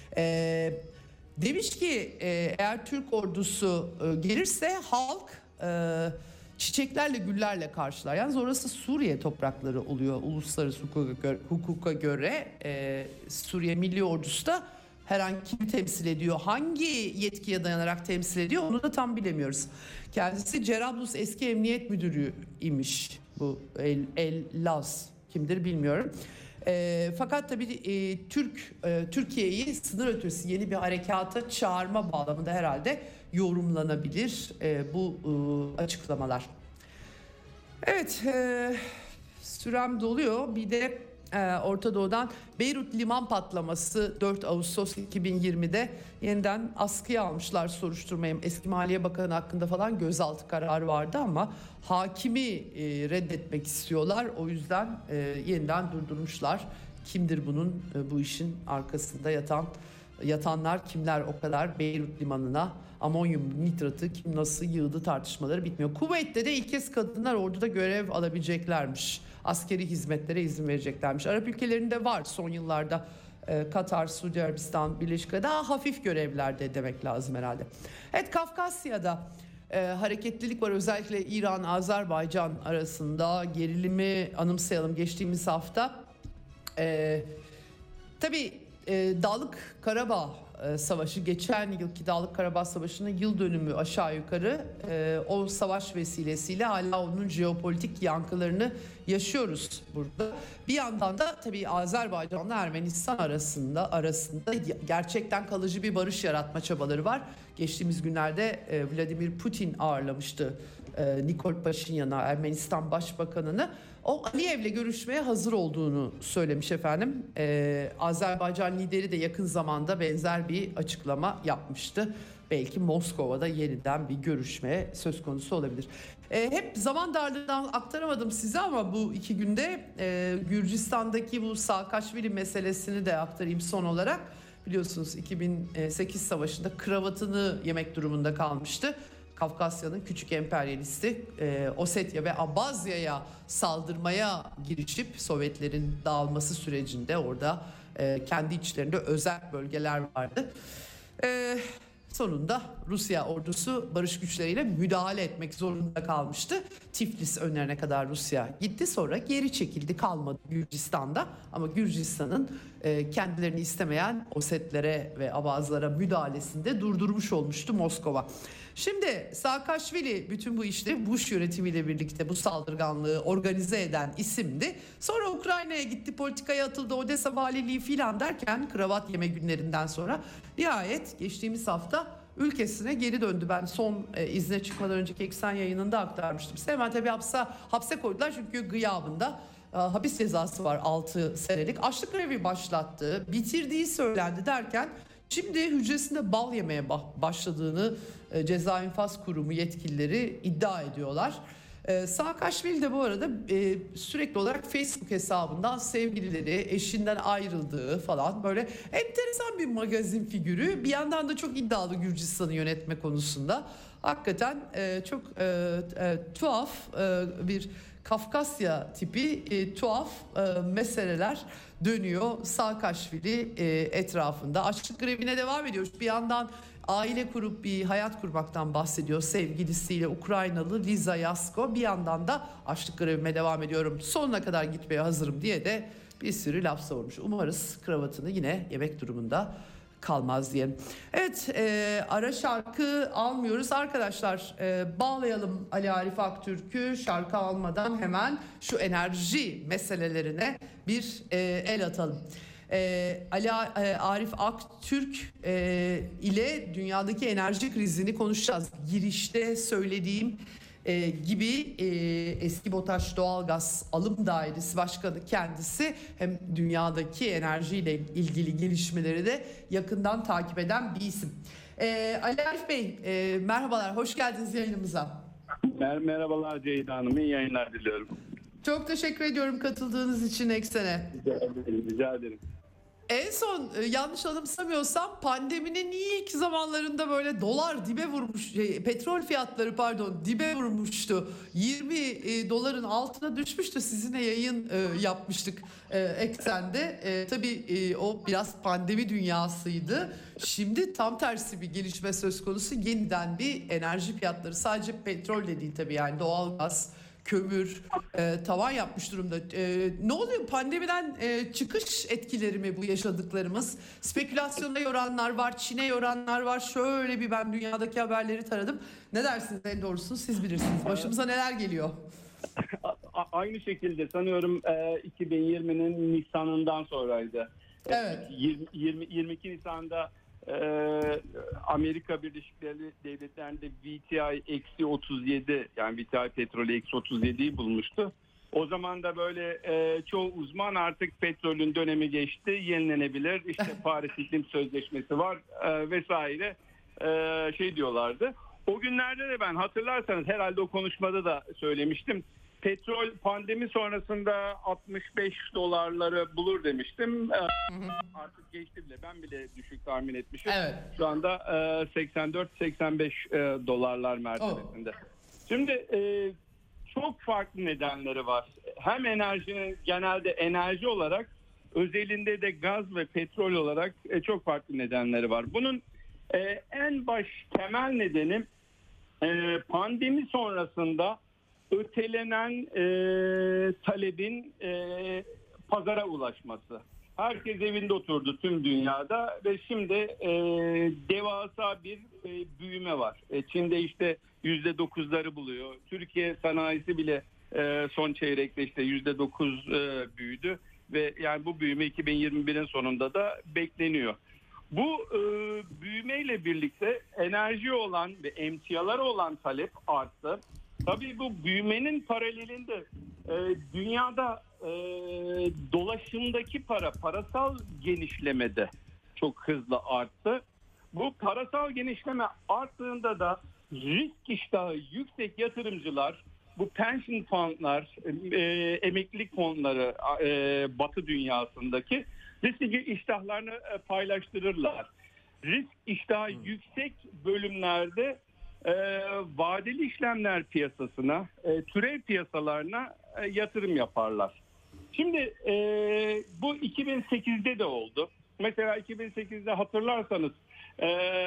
Ee, demiş ki e, eğer Türk ordusu e, gelirse halk E, çiçeklerle, güllerle karşılar. Yalnız orası Suriye toprakları oluyor. Uluslararası hukuka göre, hukuka göre e, Suriye Milli Ordusu da her an kimi temsil ediyor, hangi yetkiye dayanarak temsil ediyor onu da tam bilemiyoruz. Kendisi Cerablus eski emniyet müdürü imiş. Bu El, El Laz kimdir bilmiyorum. E, fakat tabii e, Türk e, Türkiye'yi sınır ötesi yeni bir harekata çağırma bağlamında herhalde yorumlanabilir e, bu e, açıklamalar. Evet, e, sürem doluyor. Bir de e, Orta Doğu'dan Beyrut liman patlaması dört Ağustos iki bin yirmide yeniden askıya almışlar soruşturmayı. Eski Maliye Bakanı hakkında falan gözaltı kararı vardı ama hakimi e, reddetmek istiyorlar. O yüzden e, yeniden durdurmuşlar. Kimdir bunun e, bu işin arkasında yatan yatanlar kimler, o kadar Beyrut limanına amonyum nitratı kim nasıl yığdı tartışmaları bitmiyor. Kuveyt'te de ilk kez kadınlar orduda görev alabileceklermiş. Askeri hizmetlere izin vereceklermiş. Arap ülkelerinde var son yıllarda. e, Katar, Suudi Arabistan, Birleşik Krallık daha hafif görevlerde demek lazım herhalde. Evet, Kafkasya'da e, hareketlilik var. Özellikle İran, Azerbaycan arasında gerilimi anımsayalım. Geçtiğimiz hafta e, tabii e, Dağlık Karabağ e, Savaşı, geçen yılki Dağlık Karabağ Savaşı'nın yıl dönümü aşağı yukarı. E, o savaş vesilesiyle hala onun jeopolitik yankılarını yaşıyoruz burada. Bir yandan da tabii Azerbaycan'la Ermenistan arasında arasında gerçekten kalıcı bir barış yaratma çabaları var. Geçtiğimiz günlerde e, Vladimir Putin ağırlamıştı e, Nikol Paşinyan'ı, Ermenistan Başbakanı'nı. O Aliyev'le görüşmeye hazır olduğunu söylemiş efendim. Ee, Azerbaycan lideri de yakın zamanda benzer bir açıklama yapmıştı. Belki Moskova'da yeniden bir görüşme söz konusu olabilir. Ee, hep zaman darlığından aktaramadım size ama bu iki günde e, Gürcistan'daki bu Saakashvili meselesini de aktarayım son olarak. Biliyorsunuz iki bin sekiz savaşında kravatını yemek durumunda kalmıştı. Kafkasya'nın küçük emperyalisti e, Osetya ve Abazya'ya saldırmaya girişip Sovyetlerin dağılması sürecinde orada e, kendi içlerinde özel bölgeler vardı. E, sonunda Rusya ordusu barış güçleriyle müdahale etmek zorunda kalmıştı. Tiflis önlerine kadar Rusya gitti, sonra geri çekildi, kalmadı Gürcistan'da. Ama Gürcistan'ın e, kendilerini istemeyen Osetlere ve Abazlara müdahalesinde durdurmuş olmuştu Moskova. Şimdi Saakashvili bütün bu işleri Bush yönetimiyle birlikte bu saldırganlığı organize eden isimdi. Sonra Ukrayna'ya gitti, politikaya atıldı, Odessa valiliği filan derken kravat yeme günlerinden sonra nihayet geçtiğimiz hafta ülkesine geri döndü. Ben son e, izne çıkmadan önceki Eksen yayınında aktarmıştım. Size hemen tabii hapse, hapse koydular çünkü gıyabında e, hapis cezası var altı senelik. Açlık grevi başlattı, bitirdiği söylendi derken şimdi hücresinde bal yemeye başladığını e, Ceza İnfaz Kurumu yetkilileri iddia ediyorlar. E, Saakashvili de bu arada e, sürekli olarak Facebook hesabından sevgilileri, eşinden ayrıldığı falan böyle enteresan bir magazin figürü. Bir yandan da çok iddialı Gürcistan'ı yönetme konusunda. Hakikaten e, çok e, e, tuhaf e, bir Kafkasya tipi e, tuhaf e, meseleler dönüyor Saakashvili e, etrafında. Açlık grevine devam ediyoruz. Bir yandan aile kurup bir hayat kurmaktan bahsediyor sevgilisiyle Ukraynalı Liza Yasko. Bir yandan da açlık grevime devam ediyorum, sonuna kadar gitmeye hazırım diye de bir sürü laf savurmuş. Umarız kravatını yine yemek durumunda kalmaz diyelim. Evet, e, ara şarkı almıyoruz arkadaşlar, e, bağlayalım Ali Arif Aktürk'ü. Şarkı almadan hemen şu enerji meselelerine bir e, el atalım. E, Ali e, Arif Aktürk e, ile dünyadaki enerji krizini konuşacağız. Girişte söylediğim e, gibi e, eski BOTAŞ Doğalgaz Alım Dairesi Başkanı kendisi, hem dünyadaki enerjiyle ilgili gelişmeleri de yakından takip eden bir isim. E, Ali Arif Bey, e, merhabalar, hoş geldiniz yayınımıza. Mer- Merhabalar Ceyda Hanım, iyi yayınlar diliyorum. Çok teşekkür ediyorum katıldığınız için Eksen'e. Rica ederim, rica ederim. En son e, yanlış anımsamıyorsam pandeminin ilk zamanlarında böyle dolar dibe vurmuş, şey, petrol fiyatları pardon dibe vurmuştu. yirmi e, doların altına düşmüştü. Sizinle yayın e, yapmıştık e, Eksen'de. E, tabii e, o biraz pandemi dünyasıydı. Şimdi tam tersi bir gelişme söz konusu. Yeniden bir enerji fiyatları, sadece petrol de değil tabii, yani doğalgaz, kömür e, tavan yapmış durumda. E, ne oluyor? Pandemiden e, çıkış etkileri mi bu yaşadıklarımız? Spekülasyona yoranlar var, Çin'e yoranlar var. Şöyle bir ben dünyadaki haberleri taradım. Ne dersiniz, en doğrusunu siz bilirsiniz. Başımıza neler geliyor? A- aynı şekilde sanıyorum e, iki bin yirminin Nisan'ından sonraydı. Evet. yirmi, yirmi, yirmi iki Nisan'da e, Amerika Birleşik Devletleri'nde V T I eksi otuz yedi, yani V T I petrolü eksi otuz yediyi bulmuştu. O zaman da böyle e, çoğu uzman artık petrolün dönemi geçti, yenilenebilir, işte Paris İklim Sözleşmesi var e, vesaire e, şey diyorlardı. O günlerde de ben, hatırlarsanız herhalde o konuşmada da söylemiştim. Petrol pandemi sonrasında altmış beş dolarları bulur demiştim. Ee, artık geçti bile. Ben bile düşük tahmin etmişim. Evet. Şu anda e, seksen dört seksen beş e, dolarlar mertebesinde. Oh. Şimdi e, çok farklı nedenleri var. Hem enerjinin genelde enerji olarak, özelinde de gaz ve petrol olarak e, çok farklı nedenleri var. Bunun e, en baş temel nedeni e, pandemi sonrasında ötelenen e, talebin e, pazara ulaşması. Herkes evinde oturdu tüm dünyada ve şimdi e, devasa bir e, büyüme var. E, Çin'de işte yüzde dokuzları buluyor. Türkiye sanayisi bile e, son çeyrekte işte yüzde dokuz e, büyüdü ve yani bu büyüme iki bin yirmi birin sonunda da bekleniyor. Bu e, büyümeyle birlikte enerji olan ve emtialara olan talep arttı. Tabii bu büyümenin paralelinde e, dünyada e, dolaşımdaki para, parasal genişlemede çok hızlı arttı. Bu parasal genişleme arttığında da risk iştahı yüksek yatırımcılar, bu pension fondlar, e, emeklilik fonları e, Batı dünyasındaki risk iştahlarını e, paylaştırırlar. Risk iştahı hmm. yüksek bölümlerde E, vadeli işlemler piyasasına, e, türev piyasalarına e, yatırım yaparlar. Şimdi e, bu iki bin sekizde de oldu. Mesela iki bin sekizde hatırlarsanız e,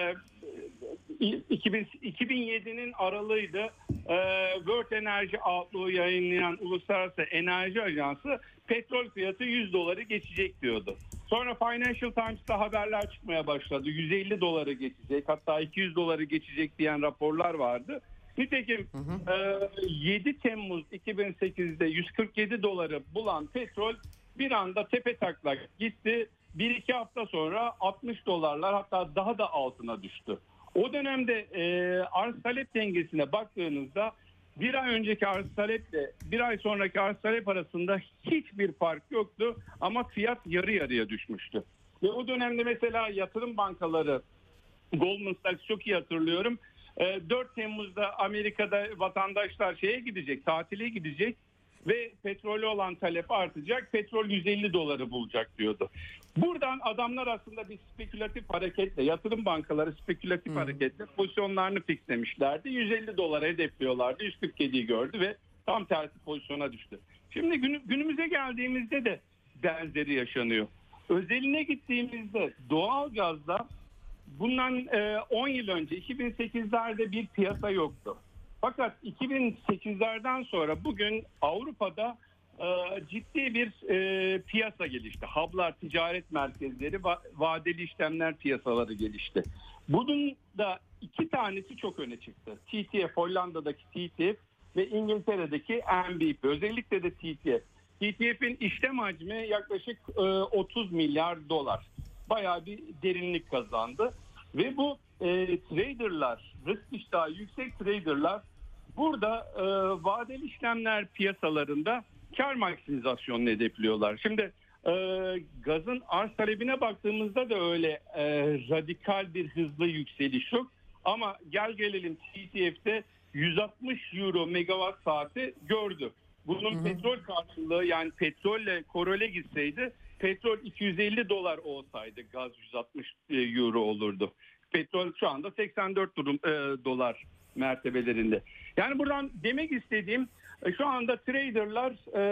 iki bin yedinin aralığıydı. E, World Energy Outlook'u yayınlayan Uluslararası Enerji Ajansı petrol fiyatı yüz doları geçecek diyordu. Sonra Financial Times'ta haberler çıkmaya başladı. yüz elli doları geçecek, hatta iki yüz doları geçecek diyen raporlar vardı. Nitekim hı hı. E, yedi Temmuz iki bin sekizde yüz kırk yedi doları bulan petrol bir anda tepe taklak gitti. Bir iki hafta sonra altmış dolarlar, hatta daha da altına düştü. O dönemde e, arz talep dengesine baktığınızda bir ay önceki arz taleple bir ay sonraki arz talep arasında hiçbir fark yoktu ama fiyat yarı yarıya düşmüştü. Ve o dönemde mesela yatırım bankaları, Goldman Sachs çok iyi hatırlıyorum, dört Temmuz'da Amerika'da vatandaşlar şeye gidecek, tatile gidecek ve petrolü olan talep artacak, petrol yüz elli doları bulacak diyordu. Buradan adamlar aslında bir spekülatif hareketle, yatırım bankaları spekülatif hmm. hareketle pozisyonlarını fixlemişlerdi. yüz elli dolara hedefliyorlardı. yüz kırk yediyi gördü ve tam tersi pozisyona düştü. Şimdi günü, günümüze geldiğimizde de benzeri yaşanıyor. Özeline gittiğimizde doğalgazda bundan on yıl önce iki bin sekizlerde bir piyasa yoktu. Fakat iki bin sekizlerden sonra bugün Avrupa'da e, ciddi bir e, piyasa gelişti. Hub'lar, ticaret merkezleri, va- vadeli işlemler piyasaları gelişti. Bunun da iki tanesi çok öne çıktı. T T F, Hollanda'daki T T F ve İngiltere'deki N B P. Özellikle de T T F. T T F'in işlem hacmi yaklaşık e, otuz milyar dolar. Bayağı bir derinlik kazandı. Ve bu e, traderlar, risk iştahı yüksek traderlar burada e, vadeli işlemler piyasalarında kar maksimizasyonunu hedefliyorlar. Şimdi e, gazın arz talebine baktığımızda da öyle e, radikal bir hızlı yükseliş yok. Ama gel gelelim T T F'de yüz altmış euro megawatt saati gördü. Bunun hı hı. petrol karşılığı, yani petrolle korele gitseydi petrol iki yüz elli dolar olsaydı gaz yüz altmış euro olurdu. Petrol şu anda seksen dört durum, e, dolar mertebelerinde. Yani buradan demek istediğim, e, şu anda traderlar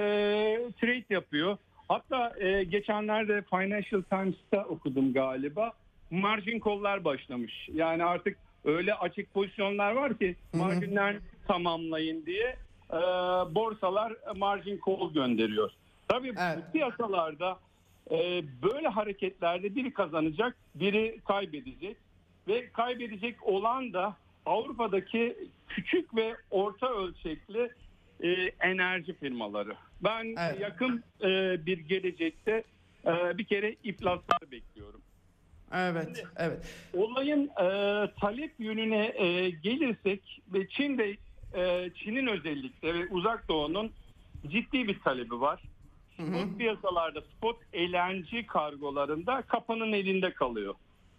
e, trade yapıyor. Hatta e, geçenlerde Financial Times'ta okudum galiba. Margin call'lar başlamış. Yani artık öyle açık pozisyonlar var ki marjinler tamamlayın diye e, borsalar margin call gönderiyor. Tabii evet. Bu piyasalarda e, böyle hareketlerde biri kazanacak, biri kaybedecek. Ve kaybedecek olan da Avrupa'daki küçük ve orta ölçekli e, enerji firmaları. Ben evet. yakın e, bir gelecekte e, bir kere iflaslar bekliyorum. Evet, Şimdi, evet. Olayın e, talep yönüne e, gelirsek ve Çin'de e, Çin'in özellikle ve Uzak Doğu'nun ciddi bir talebi var. Spot piyasalarda, spot elenci kargolarında kapanın elinde kalıyor.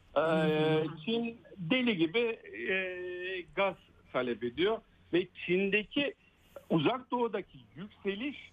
E, Çin deli gibi e, gaz talep ediyor ve Çin'deki Uzak Doğu'daki yükseliş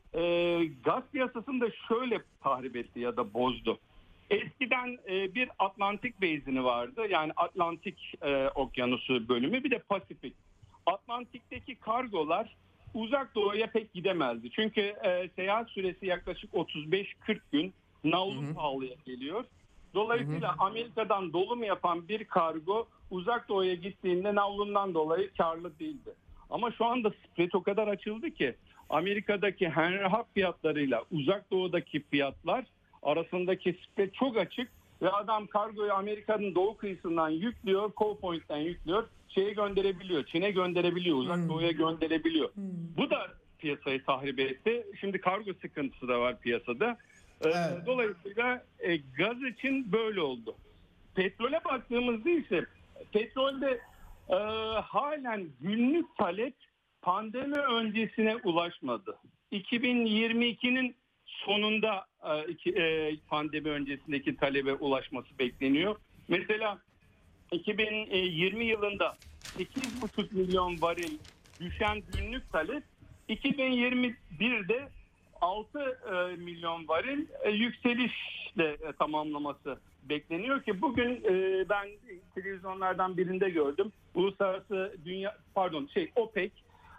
e, gaz piyasasını da şöyle tahrip etti ya da bozdu. Eskiden e, bir Atlantik bezini vardı. Yani Atlantik e, Okyanusu bölümü, bir de Pasifik. Atlantik'teki kargolar Uzak Doğu'ya pek gidemezdi. Çünkü e, seyahat süresi yaklaşık otuz beş kırk gün, navlun pahalıya geliyor. Dolayısıyla hı hı. Amerika'dan dolum yapan bir kargo Uzak Doğu'ya gittiğinde navlundan dolayı karlı değildi. Ama şu anda spread o kadar açıldı ki Amerika'daki Henry Hub fiyatlarıyla Uzak Doğu'daki fiyatlar arasındaki spread çok açık ve adam kargoyu Amerika'nın doğu kıyısından yüklüyor, Cove Point'ten yüklüyor, şeye gönderebiliyor, Çin'e gönderebiliyor, Uzak hmm. Doğu'ya gönderebiliyor. Hmm. Bu da piyasayı tahrip etti. Şimdi kargo sıkıntısı da var piyasada. Evet. Dolayısıyla e, gaz için böyle oldu. Petrole baktığımızda ise petrolde e, halen günlük talep pandemi öncesine ulaşmadı. iki bin yirmi ikinin sonunda e, pandemi öncesindeki talebe ulaşması bekleniyor. Mesela iki bin yirmi yılında sekiz buçuk milyon varil düşen günlük talep iki bin yirmi birde altı milyon varil yükselişle tamamlaması bekleniyor ki bugün ben televizyonlardan birinde gördüm. Uluslararası dünya pardon şey OPEC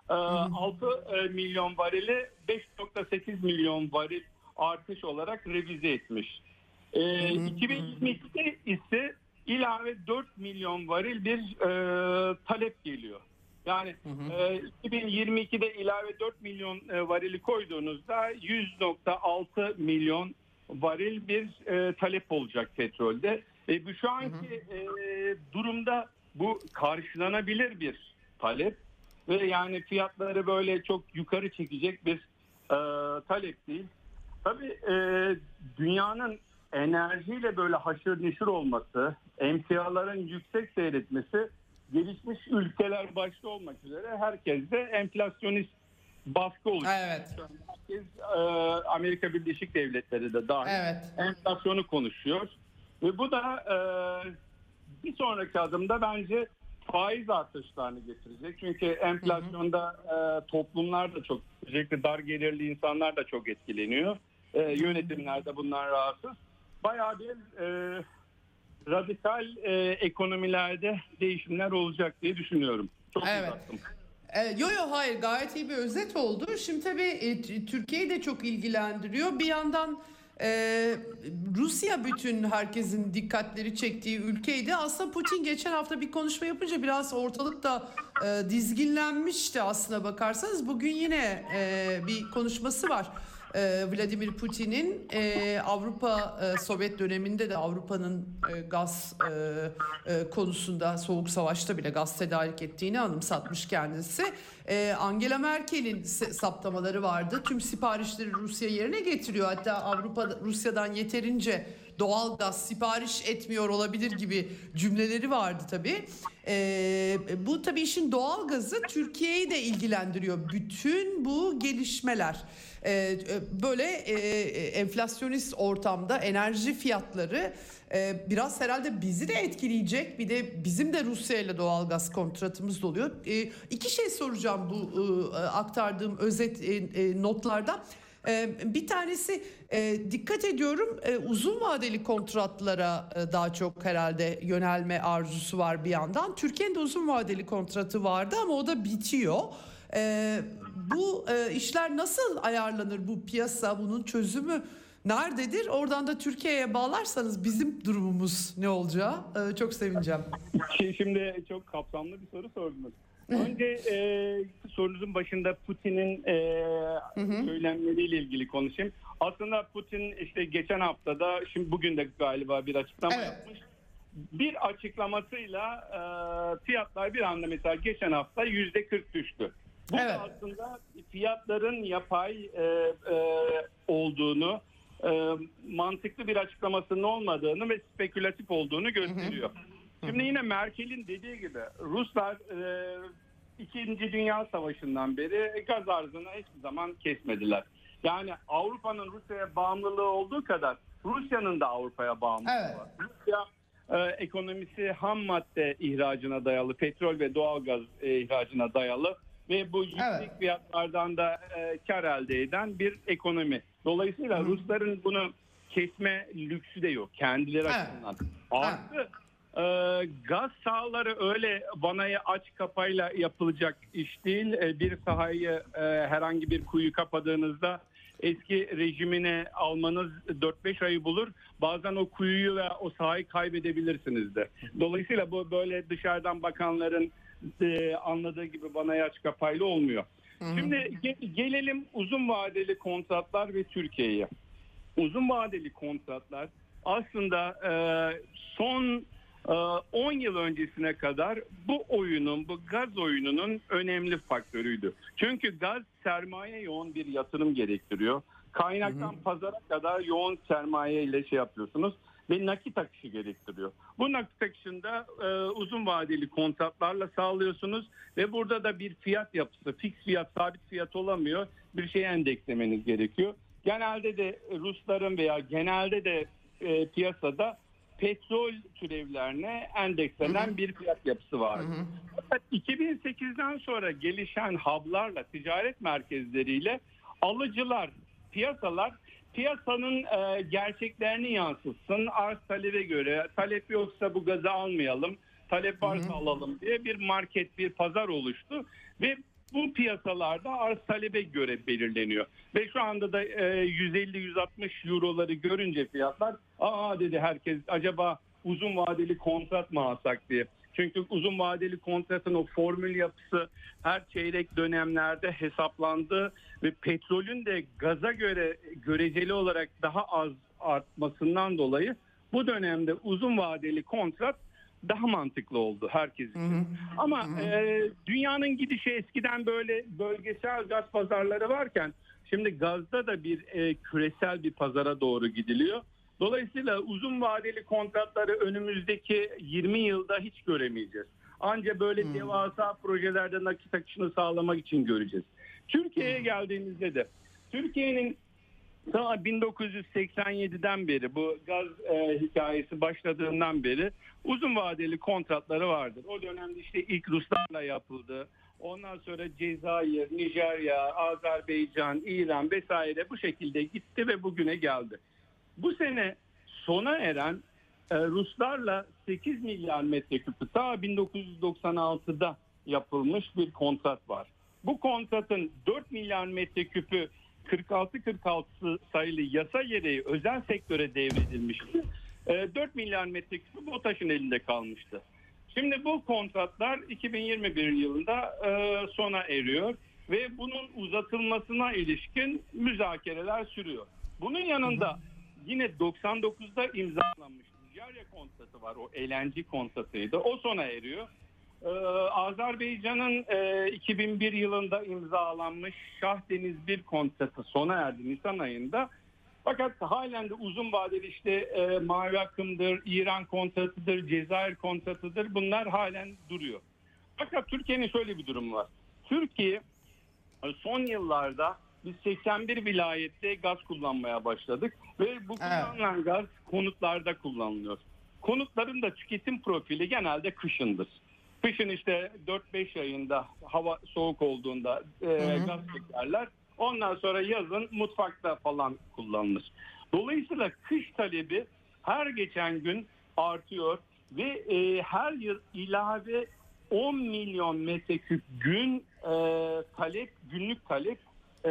altı milyon varili beş virgül sekiz milyon varil artış olarak revize etmiş. E, iki bin yirmi ikide ise ilave dört milyon varil bir e, talep geliyor. Yani e, iki bin yirmi ikide ilave dört milyon e, varili koyduğunuzda yüz virgül altı milyon varil bir e, talep olacak petrolde. E, bu şu anki e, durumda bu karşılanabilir bir talep. Ve yani fiyatları böyle çok yukarı çekecek bir e, talep değil. Tabii e, dünyanın enerjiyle böyle haşır neşir olması, emtiaların yüksek seyretmesi, gelişmiş ülkeler başta olmak üzere herkeste enflasyonist baskı oluşturuyor. Evet. Herkes e, Amerika Birleşik Devletleri de dahil evet. enflasyonu konuşuyor. Ve bu da e, bir sonraki adımda bence faiz artışlarını getirecek. Çünkü enflasyonda e, toplumlar da çok, özellikle dar gelirli insanlar da çok etkileniyor. E, yönetimler de bundan rahatsız. Bayağı bir e, radikal e, ekonomilerde değişimler olacak diye düşünüyorum. Çok evet. uzattım. Yo yo hayır gayet iyi bir özet oldu. Şimdi tabii e, Türkiye'yi de çok ilgilendiriyor. Bir yandan Ee, Rusya bütün herkesin dikkatleri çektiği ülkeydi. Aslında Putin geçen hafta bir konuşma yapınca biraz ortalık da e, dizginlenmişti aslına bakarsanız. Bugün yine e, bir konuşması var. E, Vladimir Putin'in e, Avrupa e, Sovyet döneminde de Avrupa'nın e, gaz e, e, konusunda Soğuk Savaş'ta bile gaz tedarik ettiğini anımsatmış kendisi. E, Angela Merkel'in saptamaları vardı. Tüm siparişleri Rusya yerine getiriyor. Hatta Avrupa Rusya'dan yeterince doğal gaz sipariş etmiyor olabilir gibi cümleleri vardı tabii. E, bu tabii işin doğal gazı Türkiye'yi de ilgilendiriyor. Bütün bu gelişmeler. Ee, böyle e, enflasyonist ortamda enerji fiyatları e, biraz herhalde bizi de etkileyecek. Bir de bizim de Rusya ile doğalgaz kontratımız da oluyor. E, iki şey soracağım bu e, aktardığım özet e, e, notlardan. E, bir tanesi e, dikkat ediyorum e, uzun vadeli kontratlara e, daha çok herhalde yönelme arzusu var bir yandan. Türkiye'nin de uzun vadeli kontratı vardı ama o da bitiyor. Ee, bu e, işler nasıl ayarlanır, bu piyasa, bunun çözümü nerededir? Oradan da Türkiye'ye bağlarsanız bizim durumumuz ne olacağı e, çok sevineceğim. Şimdi çok kapsamlı bir soru sordunuz. Önce e, sorunuzun başında Putin'in e, söylemleriyle ilgili konuşayım. Aslında Putin işte geçen haftada, şimdi bugün de galiba bir açıklama evet. yapmış. Bir açıklamasıyla e, fiyatlar bir anda mesela geçen hafta yüzde kırk düştü. Bu evet. aslında fiyatların yapay e, e, olduğunu, e, mantıklı bir açıklamasının olmadığını ve spekülatif olduğunu gösteriyor. Hı hı. Şimdi yine Merkel'in dediği gibi Ruslar e, İkinci Dünya Savaşı'ndan beri gaz arzını hiçbir zaman kesmediler. Yani Avrupa'nın Rusya'ya bağımlılığı olduğu kadar Rusya'nın da Avrupa'ya bağımlılığı evet. var. Rusya e, ekonomisi ham madde ihracına dayalı, petrol ve doğalgaz e, ihracına dayalı ve bu yüksek evet. fiyatlardan da e, kar elde eden bir ekonomi. Dolayısıyla Hı. Rusların bunu kesme lüksü de yok kendileri evet. açısından. Artı evet. e, gaz sahaları öyle vanayı aç kapayla yapılacak iş değil. E, bir sahayı e, herhangi bir kuyu kapadığınızda eski rejimine almanız dört beş ayı bulur. Bazen o kuyuyu ve o sahayı kaybedebilirsiniz de. Dolayısıyla bu böyle dışarıdan bakanların e, anladığı gibi vanayı aç kapayla olmuyor. Hı hı. Şimdi ge- gelelim uzun vadeli kontratlar ve Türkiye'ye. Uzun vadeli kontratlar aslında e, son e, on yıl öncesine kadar bu oyunun, bu gaz oyununun önemli faktörüydü. Çünkü gaz sermaye yoğun bir yatırım gerektiriyor. Kaynaktan hı hı. pazara kadar yoğun sermaye ile şey yapıyorsunuz ve nakit akışı gerektiriyor. Bu nakit akışında e, uzun vadeli kontratlarla sağlıyorsunuz ve burada da bir fiyat yapısı, fix fiyat, sabit fiyat olamıyor. Bir şeye endekslemeniz gerekiyor. Genelde de Rusların veya genelde de e, piyasada petrol türevlerine endekslenen hı hı. bir fiyat yapısı vardı. Hı hı. Fakat iki bin sekizden sonra gelişen hub'larla, ticaret merkezleriyle alıcılar, piyasalar piyasanın e, gerçeklerini yansıtsın. Arz talebe göre, talep yoksa bu gazı almayalım, talep varsa hı hı. alalım diye bir market, bir pazar oluştu ve bu piyasalarda arz talebe göre belirleniyor. Ve şu anda da e, yüz elli yüz altmış euroları görünce fiyatlar, aa dedi herkes, acaba uzun vadeli kontrat mı alsak diye. Çünkü uzun vadeli kontratın o formül yapısı her çeyrek dönemlerde hesaplandı ve petrolün de gaza göre göreceli olarak daha az artmasından dolayı bu dönemde uzun vadeli kontrat daha mantıklı oldu herkes için. Hı hı. Ama hı hı. E, dünyanın gidişi eskiden böyle bölgesel gaz pazarları varken şimdi gazda da bir e, küresel bir pazara doğru gidiliyor. Dolayısıyla uzun vadeli kontratları önümüzdeki yirmi yılda hiç göremeyeceğiz. Ancak böyle hmm. devasa projelerde nakit akışını sağlamak için göreceğiz. Türkiye'ye hmm. geldiğimizde de Türkiye'nin ta bin dokuz yüz seksen yediden beri bu gaz e, hikayesi başladığından beri uzun vadeli kontratları vardır. O dönemde işte ilk Ruslarla yapıldı. Ondan sonra Cezayir, Nijerya, Azerbaycan, İran vesaire bu şekilde gitti ve bugüne geldi. Bu sene sona eren e, Ruslarla sekiz milyar metreküpü ta bin dokuz yüz doksan altıda yapılmış bir kontrat var. Bu kontratın dört milyar metreküpü kırk altı kırk altı sayılı yasa gereği özel sektöre devredilmişti. E, dört milyar metreküpü BOTAŞ'ın elinde kalmıştı. Şimdi bu kontratlar iki bin yirmi bir yılında e, sona eriyor ve bunun uzatılmasına ilişkin müzakereler sürüyor. Bunun yanında yine doksan dokuzda imzalanmış Nijerya kontratı var. O L N G kontratıydı. O sona eriyor. Ee, Azerbaycan'ın e, iki bin bir yılında imzalanmış Şahdeniz bir kontratı sona erdi Nisan ayında. Fakat halen de uzun vadeli işte e, Mavi Akım'dır, İran kontratıdır, Cezayir kontratıdır. Bunlar halen duruyor. Fakat Türkiye'nin şöyle bir durumu var. Türkiye son yıllarda biz seksen bir vilayette gaz kullanmaya başladık ve bu kullanılan evet. gaz konutlarda kullanılıyor. Konutların da tüketim profili genelde kışındır. Kışın işte dört beş ayında hava soğuk olduğunda e, gaz çekerler. Ondan sonra yazın mutfakta falan kullanılır. Dolayısıyla kış talebi her geçen gün artıyor ve e, her yıl ilave on milyon metreküp gün e, talep, günlük talep e,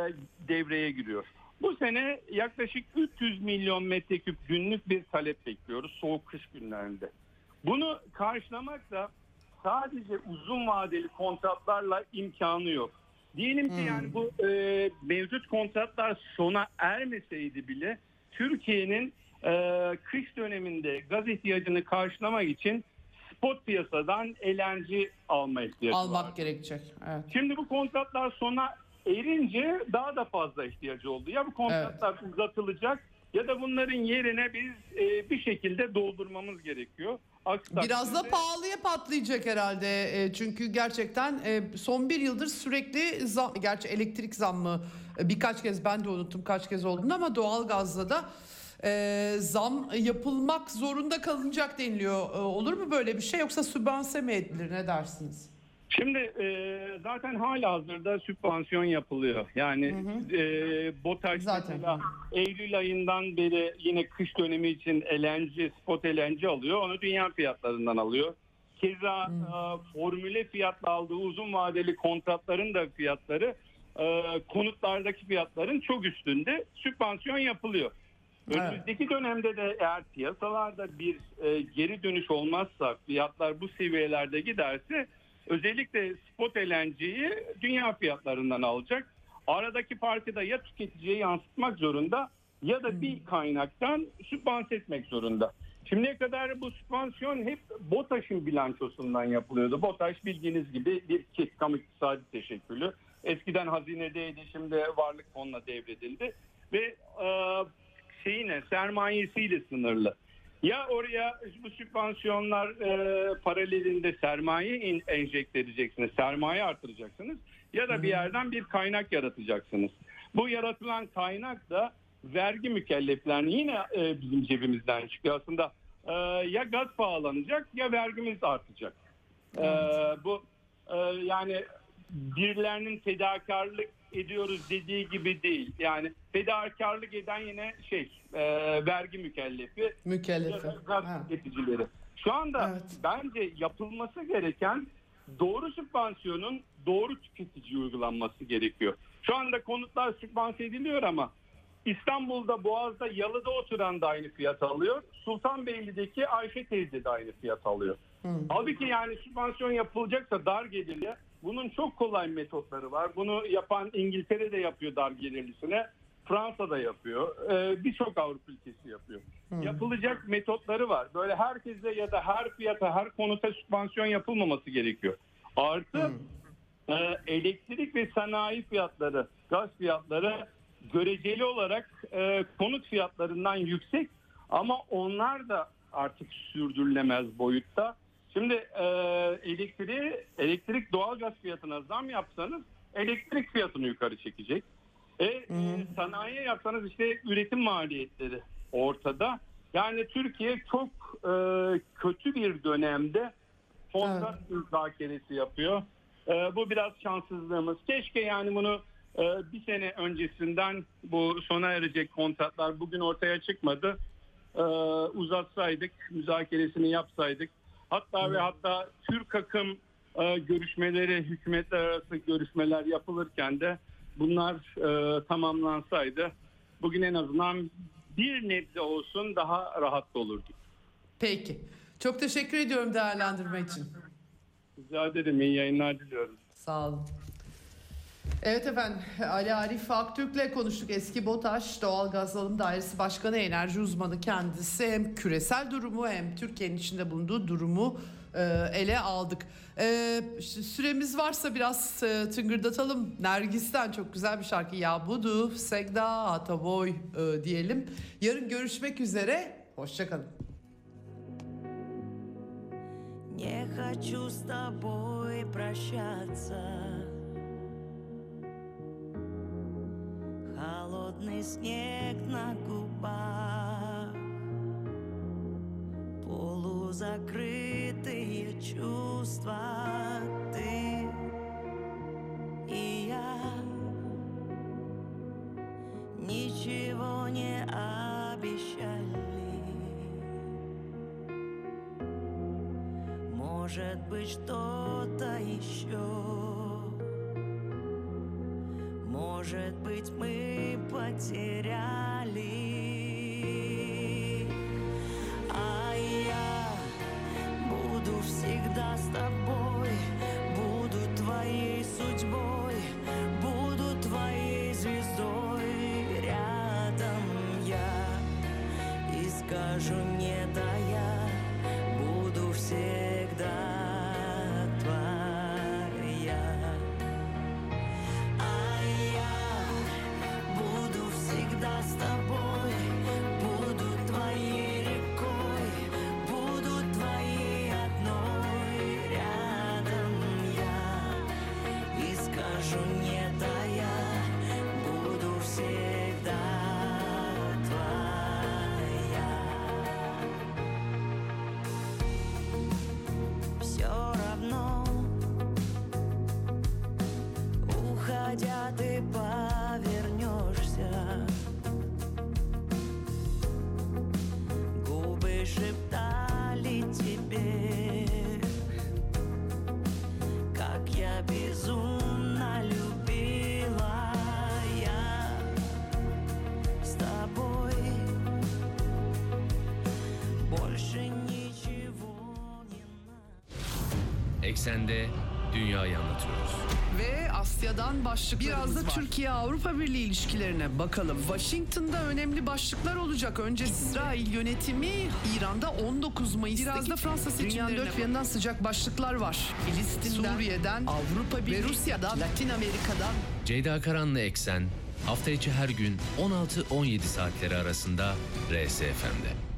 devreye giriyor. Bu sene yaklaşık üç yüz milyon metreküp günlük bir talep bekliyoruz soğuk kış günlerinde. Bunu karşılamak da sadece uzun vadeli kontratlarla imkanı yok. Diyelim ki hmm. yani bu e, mevcut kontratlar sona ermeseydi bile Türkiye'nin e, kış döneminde gaz ihtiyacını karşılamak için spot piyasadan L N G alma ihtiyacı almak var. gerekecek. Evet. Şimdi bu kontratlar sona erince daha da fazla ihtiyacı oldu. Ya bu kontratlar evet. uzatılacak ya da bunların yerine biz e, bir şekilde doldurmamız gerekiyor. Aksi Biraz takdirde... da pahalıya patlayacak herhalde. E, çünkü gerçekten e, son bir yıldır sürekli zam, gerçi elektrik zammı e, birkaç kez, ben de unuttum kaç kez olduğunu, ama doğalgazda da e, zam yapılmak zorunda kalınacak deniliyor. E, olur mu böyle bir şey, yoksa sübvanse mi edilir, ne dersiniz? Şimdi e, zaten halihazırda sübvansiyon yapılıyor. Yani hı hı. E, BOTAŞ zaten mesela Eylül ayından beri yine kış dönemi için L N G, spot L N G alıyor. Onu dünya fiyatlarından alıyor. Keza e, formüle fiyatla aldığı uzun vadeli kontratların da fiyatları e, konutlardaki fiyatların çok üstünde. Sübvansiyon yapılıyor. Evet. Önümüzdeki dönemde de eğer piyasalarda bir e, geri dönüş olmazsa, fiyatlar bu seviyelerde giderse, özellikle spot L N G'yi dünya fiyatlarından alacak. Aradaki farkı da ya tüketiciye yansıtmak zorunda ya da bir kaynaktan sübvanse etmek zorunda. Şimdiye kadar bu sübvansiyon hep BOTAŞ'ın bilançosundan yapılıyordu. BOTAŞ bildiğiniz gibi bir kamu iktisadi teşekkülü. Eskiden hazinedeydi, şimdi varlık fonuna devredildi. Ve e, şeyine, sermayesiyle sınırlı. Ya oraya bu sübvansiyonlar e, paralelinde sermaye in, enjekte edeceksiniz, sermaye artıracaksınız ya da bir yerden bir kaynak yaratacaksınız. Bu yaratılan kaynak da vergi mükelleflerinin yine e, bizim cebimizden çıkıyor. Aslında e, ya gaz pahalanacak ya vergimiz artacak. E, bu e, yani birilerinin fedakarlık ediyoruz dediği gibi değil. Yani fedakarlık eden yine şey e, vergi mükellefi, mükellefi, gaz tüketicileri. Şu anda evet. bence yapılması gereken doğru sübvansiyonun doğru tüketiciye uygulanması gerekiyor. Şu anda konutlar sübvanse ediliyor ama İstanbul'da, Boğaz'da, Yalı'da oturan da aynı fiyat alıyor. Sultanbeyli'deki Ayşe teyze de aynı fiyat alıyor. Hmm. Halbuki yani sübvansiyon yapılacaksa dar gelirli, bunun çok kolay metotları var. Bunu yapan İngiltere de yapıyor dar gelirlisine. Fransa da yapıyor. Ee, Birçok Avrupa ülkesi yapıyor. Hmm. Yapılacak metotları var. Böyle herkese ya da her fiyata, her konuta sübvansiyon yapılmaması gerekiyor. Artı hmm. e, elektrik ve sanayi fiyatları, gaz fiyatları göreceli olarak e, konut fiyatlarından yüksek ama onlar da artık sürdürülemez boyutta. Şimdi e, elektriği, elektrik doğalgaz fiyatına zam yapsanız elektrik fiyatını yukarı çekecek. E, e, sanayiye yapsanız işte üretim maliyetleri ortada. Yani Türkiye çok e, kötü bir dönemde kontrat evet. müzakeresi yapıyor. E, bu biraz şanssızlığımız. Keşke yani bunu e, bir sene öncesinden bu sona erecek kontratlar bugün ortaya çıkmadı. E, uzatsaydık, müzakeresini yapsaydık. Hatta hmm. ve hatta Türk akım e, görüşmeleri, hükümetler arası görüşmeler yapılırken de bunlar e, tamamlansaydı bugün en azından bir nebze olsun daha rahat olurduk. Peki. Çok teşekkür ediyorum değerlendirme için. Rica ederim. İyi yayınlar diliyorum. Sağ olun. Evet efendim, Ali Arif Aktürk'le konuştuk. Eski BOTAŞ Doğalgaz Alım Dairesi Başkanı, enerji uzmanı kendisi. Hem küresel durumu hem Türkiye'nin içinde bulunduğu durumu e, ele aldık. E, işte süremiz varsa biraz e, tıngırdatalım. Nergis'ten çok güzel bir şarkı. Ya budu, Segda, Ataboy e, diyelim. Yarın görüşmek üzere. Hoşçakalın. Не хочу с тобой прощаться. Холодный снег на губах, полузакрытые чувства, ты и я. Ничего не обещали. Может быть, что-то еще. Может быть, мы потеряли. А я буду всегда с тобой, буду твоей судьбой, буду твоей звездой. Рядом я и скажу не да я буду всегда твоя. А Eksen'de dünyayı anlatıyoruz. Ve Asya'dan başlıklarımız Biraz da var. Türkiye-Avrupa Birliği ilişkilerine bakalım. Washington'da önemli başlıklar olacak. Önce İsrail yönetimi İran'da on dokuz Mayıs'taki Biraz da Fransa seçimlerine dünyanın dört bir yanından sıcak başlıklar var. Filistin'den, Suriye'den, Avrupa Birliği ve Rusya'dan, Latin Amerika'dan. Ceyda Karan'la Eksen hafta içi her gün on altı on yedi saatleri arasında R S F M'de.